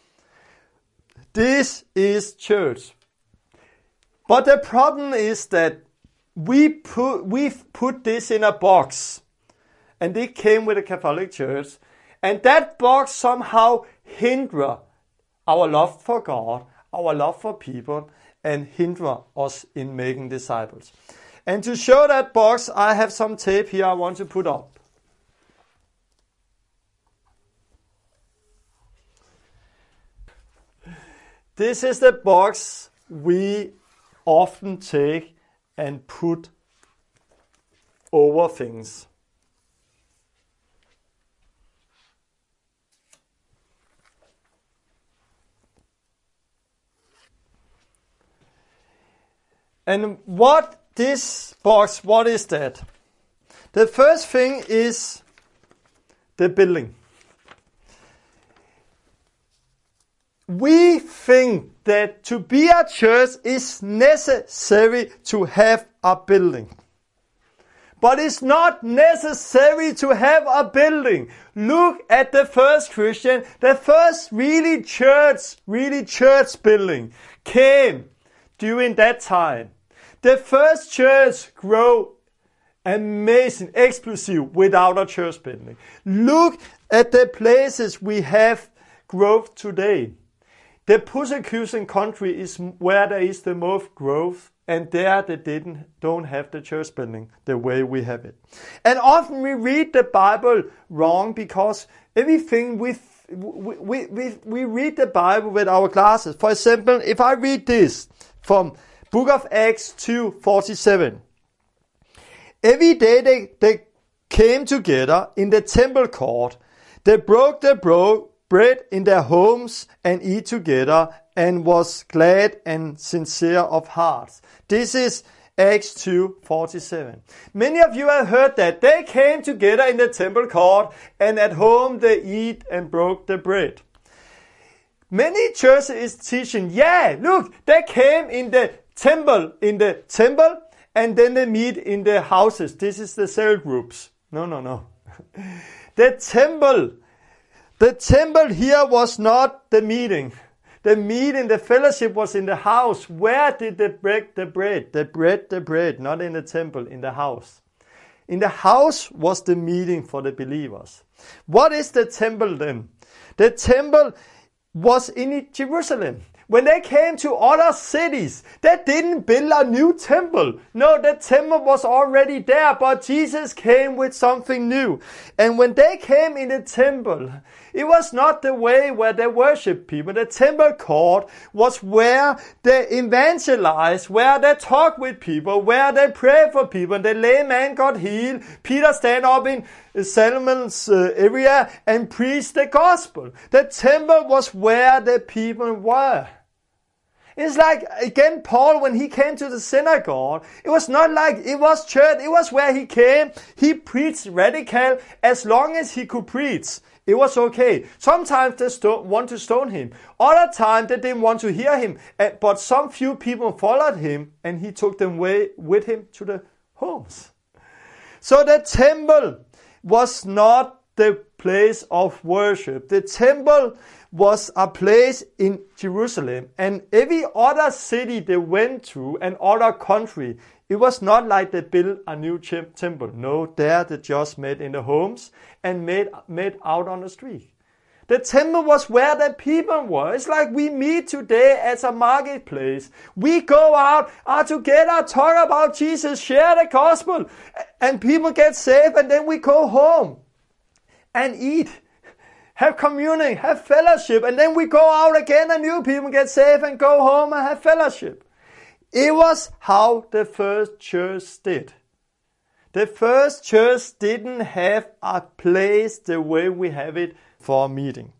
This is church. But the problem is that we've put this in a box. And it came with the Catholic Church. And that box somehow hinders our love for God, our love for people, and hinder us in making disciples. And to show that box, I have some tape here I want to put up. This is the box we often take and put over things. And what is that? The first thing is the building. We think that to be a church is necessary to have a building. But it's not necessary to have a building. Look at the first Christian. The first really church building came during that time. The first church grew amazing, explosive without a church building. Look at the places we have growth today. The persecution country is where there is the most growth, and there they don't have the church building the way we have it. And often we read the Bible wrong because everything we read the Bible with our glasses. For example, if I read this from Book of Acts 2:47, every day they came together in the temple court. They broke the bread in their homes and eat together, and was glad and sincere of heart. This is Acts 2:47. Many of you have heard that. They came together in the temple court, and at home they eat and broke the bread. Many churches is teaching, look, they came in the temple, and then they meet in the houses. This is the cell groups. No. The temple here was not the meeting. The meeting, the fellowship was in the house. Where did they break the bread? They bread the bread, not in the temple, in the house. In the house was the meeting for the believers. What is the temple then? The temple was in Jerusalem. When they came to other cities, they didn't build a new temple. No, the temple was already there, but Jesus came with something new. And when they came in the temple, it was not the way where they worship people. The temple court was where they evangelized, where they talked with people, where they prayed for people. The lame man got healed. Peter stand up in Solomon's area and preached the gospel. The temple was where the people were. It's like, again, Paul, when he came to the synagogue, it was not like it was church. It was where he came. He preached radical. As long as he could preach, it was okay. Sometimes they want to stone him. Other times they didn't want to hear him. But some few people followed him, and he took them away with him to the homes. So the temple was not the place of worship. The temple was a place in Jerusalem, and every other city they went to, and other country, it was not like they built a new temple. No, there they just met in the homes and made out on the street. The temple was where the people were. It's like we meet today as a marketplace. We go out together, talk about Jesus, share the gospel, and people get saved, and then we go home and eat. Have communion, have fellowship, and then we go out again and new people get saved and go home and have fellowship. It was how the first church did. The first church didn't have a place the way we have it for a meeting.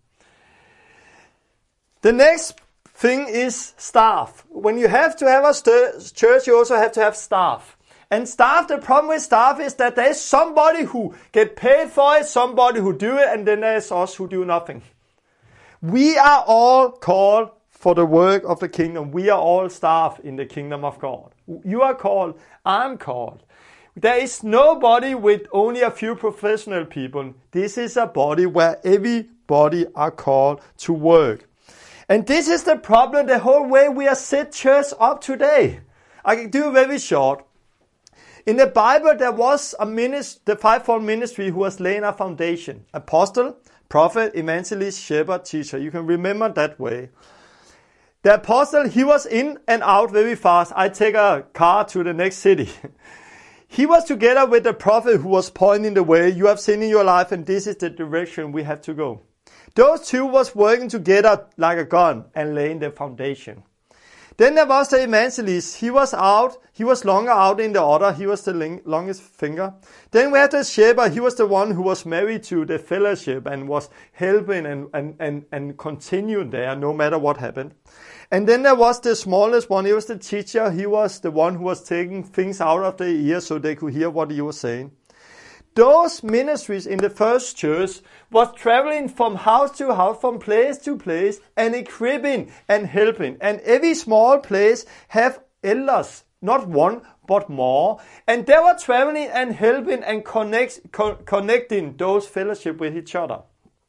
The next thing is staff. When you have to have a church, you also have to have staff. And staff, the problem with staff is that there is somebody who get paid for it, somebody who do it, and then there's us who do nothing. We are all called for the work of the kingdom. We are all staff in the kingdom of God. You are called, I'm called. There is nobody with only a few professional people. This is a body where everybody are called to work. And this is the problem, the whole way we are set church up today. I can do it very short. In the Bible, there was the fivefold ministry who was laying a foundation. Apostle, prophet, evangelist, shepherd, teacher. You can remember that way. The apostle, he was in and out very fast. I take a car to the next city. He was together with the prophet who was pointing the way. You have sin in your life and this is the direction we have to go. Those two was working together like a gun and laying the foundation. Then there was the evangelist. He was longer out in the order. He was the longest finger. Then we had the shepherd. He was the one who was married to the fellowship and was helping and continued there no matter what happened. And then there was the smallest one. He was the teacher. He was the one who was taking things out of their ears so they could hear what he was saying. Those ministries in the first church was traveling from house to house, from place to place, and equipping and helping. And every small place have elders, not one, but more. And they were traveling and helping and connecting those fellowship with each other.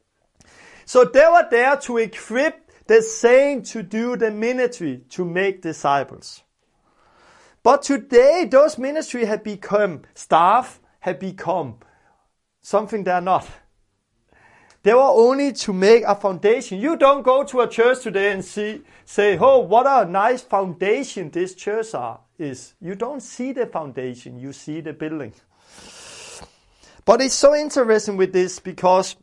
So they were there to equip the saints to do the ministry, to make disciples. But today, those ministries have become staff, have become something they are not. They were only to make a foundation. You don't go to a church today and say, oh, what a nice foundation this church is. You don't see the foundation, you see the building. But it's so interesting with this because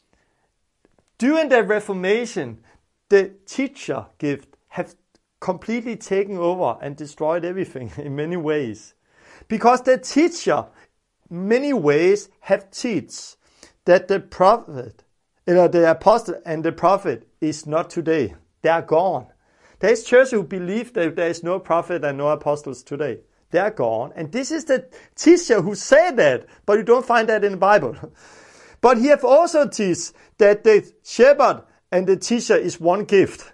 during the Reformation, the teacher gift have completely taken over and destroyed everything in many ways. Because the teacher many ways have taught that the prophet, the apostle and the prophet is not today. They are gone. There is churches who believe that there is no prophet and no apostles today. They are gone. And this is the teacher who said that, but you don't find that in the Bible. But he have also taught that the shepherd and the teacher is one gift.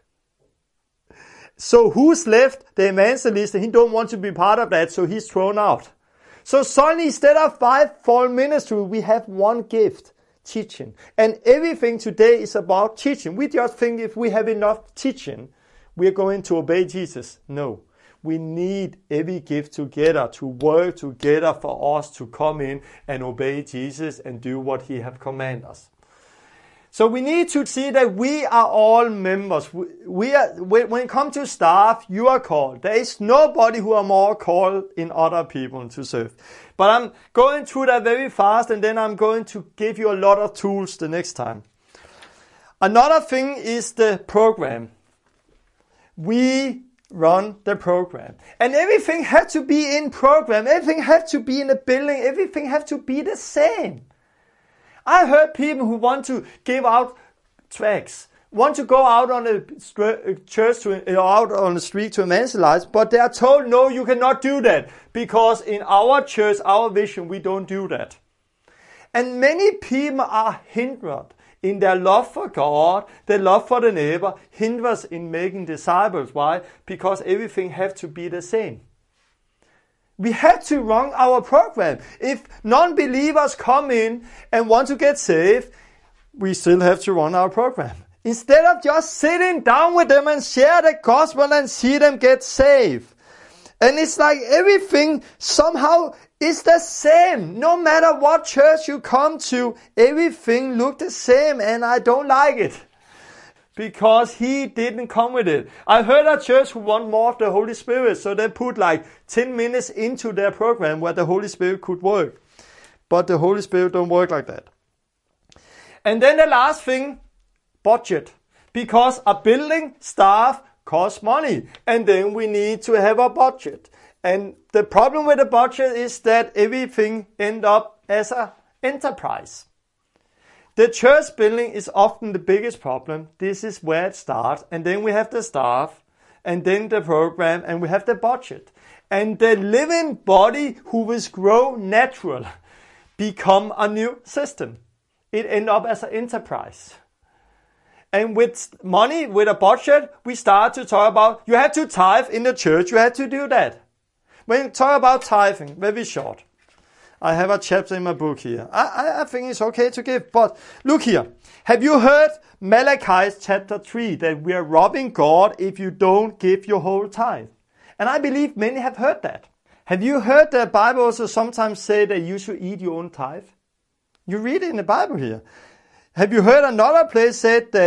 So who's left? The evangelist, and he don't want to be part of that, so he's thrown out. So suddenly, instead of 5-fold ministry, we have one gift, teaching. And everything today is about teaching. We just think if we have enough teaching, we are going to obey Jesus. No. We need every gift together to work together for us to come in and obey Jesus and do what he has commanded us. So we need to see that we are all members. When it comes to staff, you are called. There is nobody who are more called in other people to serve. But I'm going through that very fast and then I'm going to give you a lot of tools the next time. Another thing is the program. We run the program. And everything has to be in program. Everything has to be in the building. Everything has to be the same. I heard people who want to give out tracts, want to go out on the church out on the street to evangelize, but they are told, no, you cannot do that because in our church, our vision, we don't do that. And many people are hindered in their love for God, their love for the neighbor, hinders in making disciples. Why? Because everything has to be the same. We have to run our program. If non-believers come in and want to get saved, we still have to run our program. Instead of just sitting down with them and share the gospel and see them get saved. And it's like everything somehow is the same. No matter what church you come to, everything looks the same and I don't like it. Because he didn't come with it. I heard a church who want more of the Holy Spirit, so they put like 10 minutes into their program where the Holy Spirit could work. But the Holy Spirit don't work like that. And then the last thing, budget. Because a building, staff costs money. And then we need to have a budget. And the problem with the budget is that everything ends up as an enterprise. The church building is often the biggest problem. This is where it starts. And then we have the staff, and then the program, and we have the budget. And the living body who will grow natural become a new system. It ends up as an enterprise. And with money, with a budget, we start to talk about, you have to tithe in the church, you have to do that. When you talk about tithing, very short. I have a chapter in my book here. I think it's okay to give, but look here. Have you heard Malachi chapter 3 that we are robbing God if you don't give your whole tithe? And I believe many have heard that. Have you heard the Bible also sometimes say that you should eat your own tithe? You read it in the Bible here. Have you heard another place said that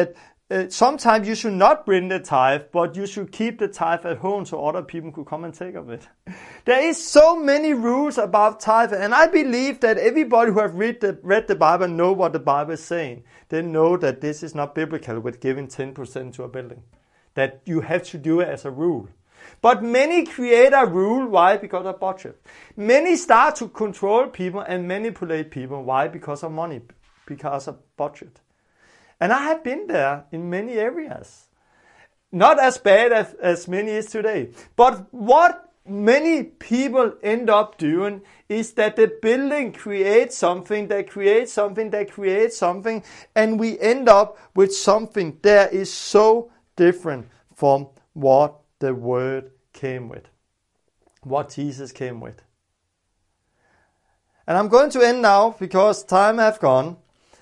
sometimes you should not bring the tithe, but you should keep the tithe at home so other people could come and take of it. There is so many rules about tithe, and I believe that everybody who have read the Bible know what the Bible is saying. They know that this is not biblical with giving 10% to a building. That you have to do it as a rule. But many create a rule. Why? Because of budget. Many start to control people and manipulate people. Why? Because of money. Because of budget. And I have been there in many areas. Not as bad as many is today. But what many people end up doing is that the building creates something, that creates something, that creates something, and we end up with something that is so different from what the Word came with. What Jesus came with. And I'm going to end now because time has gone.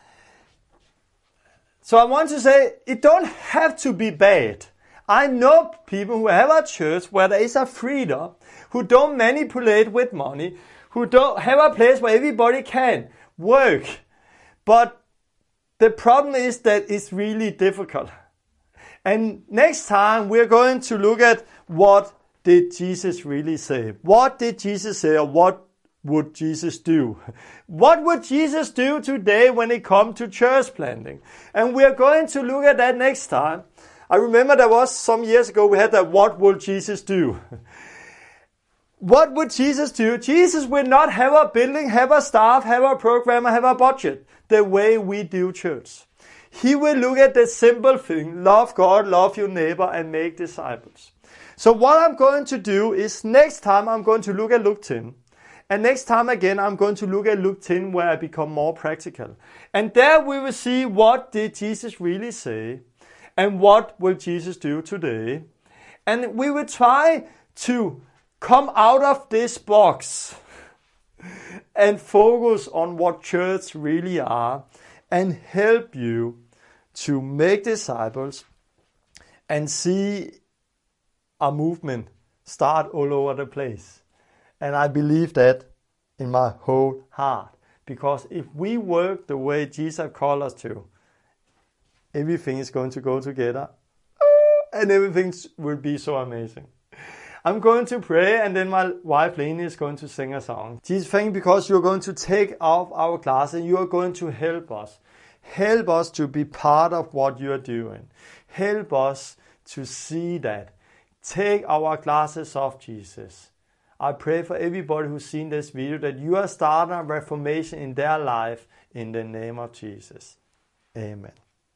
So I want to say, it don't have to be bad. I know people who have a church where there is a freedom, who don't manipulate with money, who don't have a place where everybody can work. But the problem is that it's really difficult. And next time we're going to look at what did Jesus really say. What did Jesus say, or what would Jesus do? What would Jesus do today when it comes to church planting? And we are going to look at that next time. I remember there was some years ago we had that what would Jesus do? What would Jesus do? Jesus will not have a building, have a staff, have a program, have a budget the way we do church. He will look at the simple thing, love God, love your neighbor, and make disciples. So what I'm going to do is next time I'm going to look at Luke 10. And next time again, I'm going to look at Luke 10 where I become more practical. And there we will see what did Jesus really say and what will Jesus do today. And we will try to come out of this box and focus on what church really are and help you to make disciples and see a movement start all over the place. And I believe that in my whole heart. Because if we work the way Jesus called us to, everything is going to go together. And everything will be so amazing. I'm going to pray, and then my wife Lene is going to sing a song. Jesus, thank you because you're going to take off our class and you are going to help us. Help us to be part of what you are doing. Help us to see that. Take our glasses off, Jesus. I pray for everybody who's seen this video that you are starting a reformation in their life in the name of Jesus. Amen.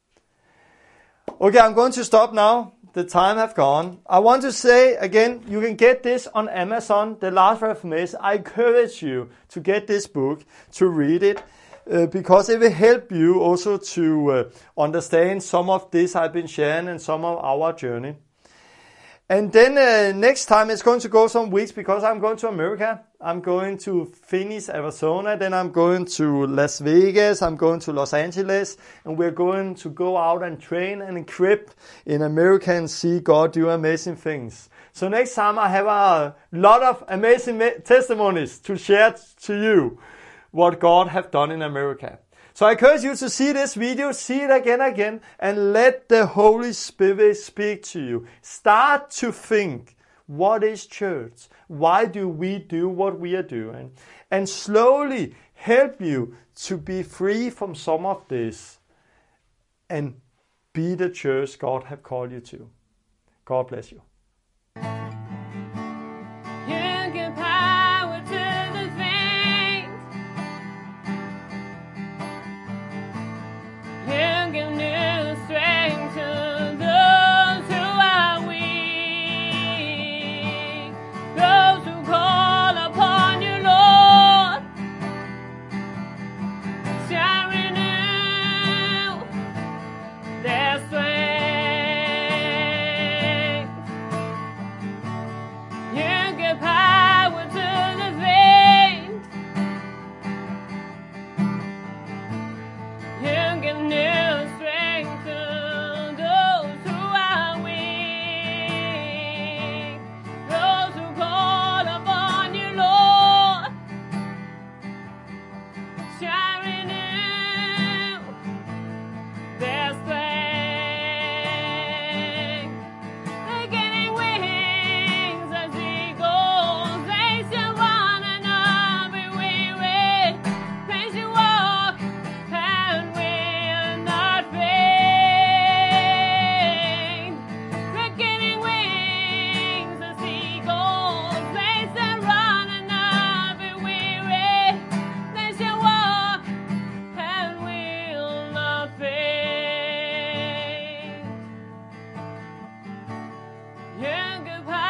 Okay, I'm going to stop now. The time has gone. I want to say again, you can get this on Amazon, The Last Reformation. I encourage you to get this book, to read it, because it will help you also to understand some of this I've been sharing and some of our journey. And then next time it's going to go some weeks because I'm going to America. I'm going to Phoenix, Arizona. Then I'm going to Las Vegas. I'm going to Los Angeles. And we're going to go out and train and equip in America and see God do amazing things. So next time I have a lot of amazing testimonies to share to you what God have done in America. So I encourage you to see this video, see it again, and let the Holy Spirit speak to you. Start to think, what is church? Why do we do what we are doing? And slowly help you to be free from some of this and be the church God have called you to. God bless you. goodbye.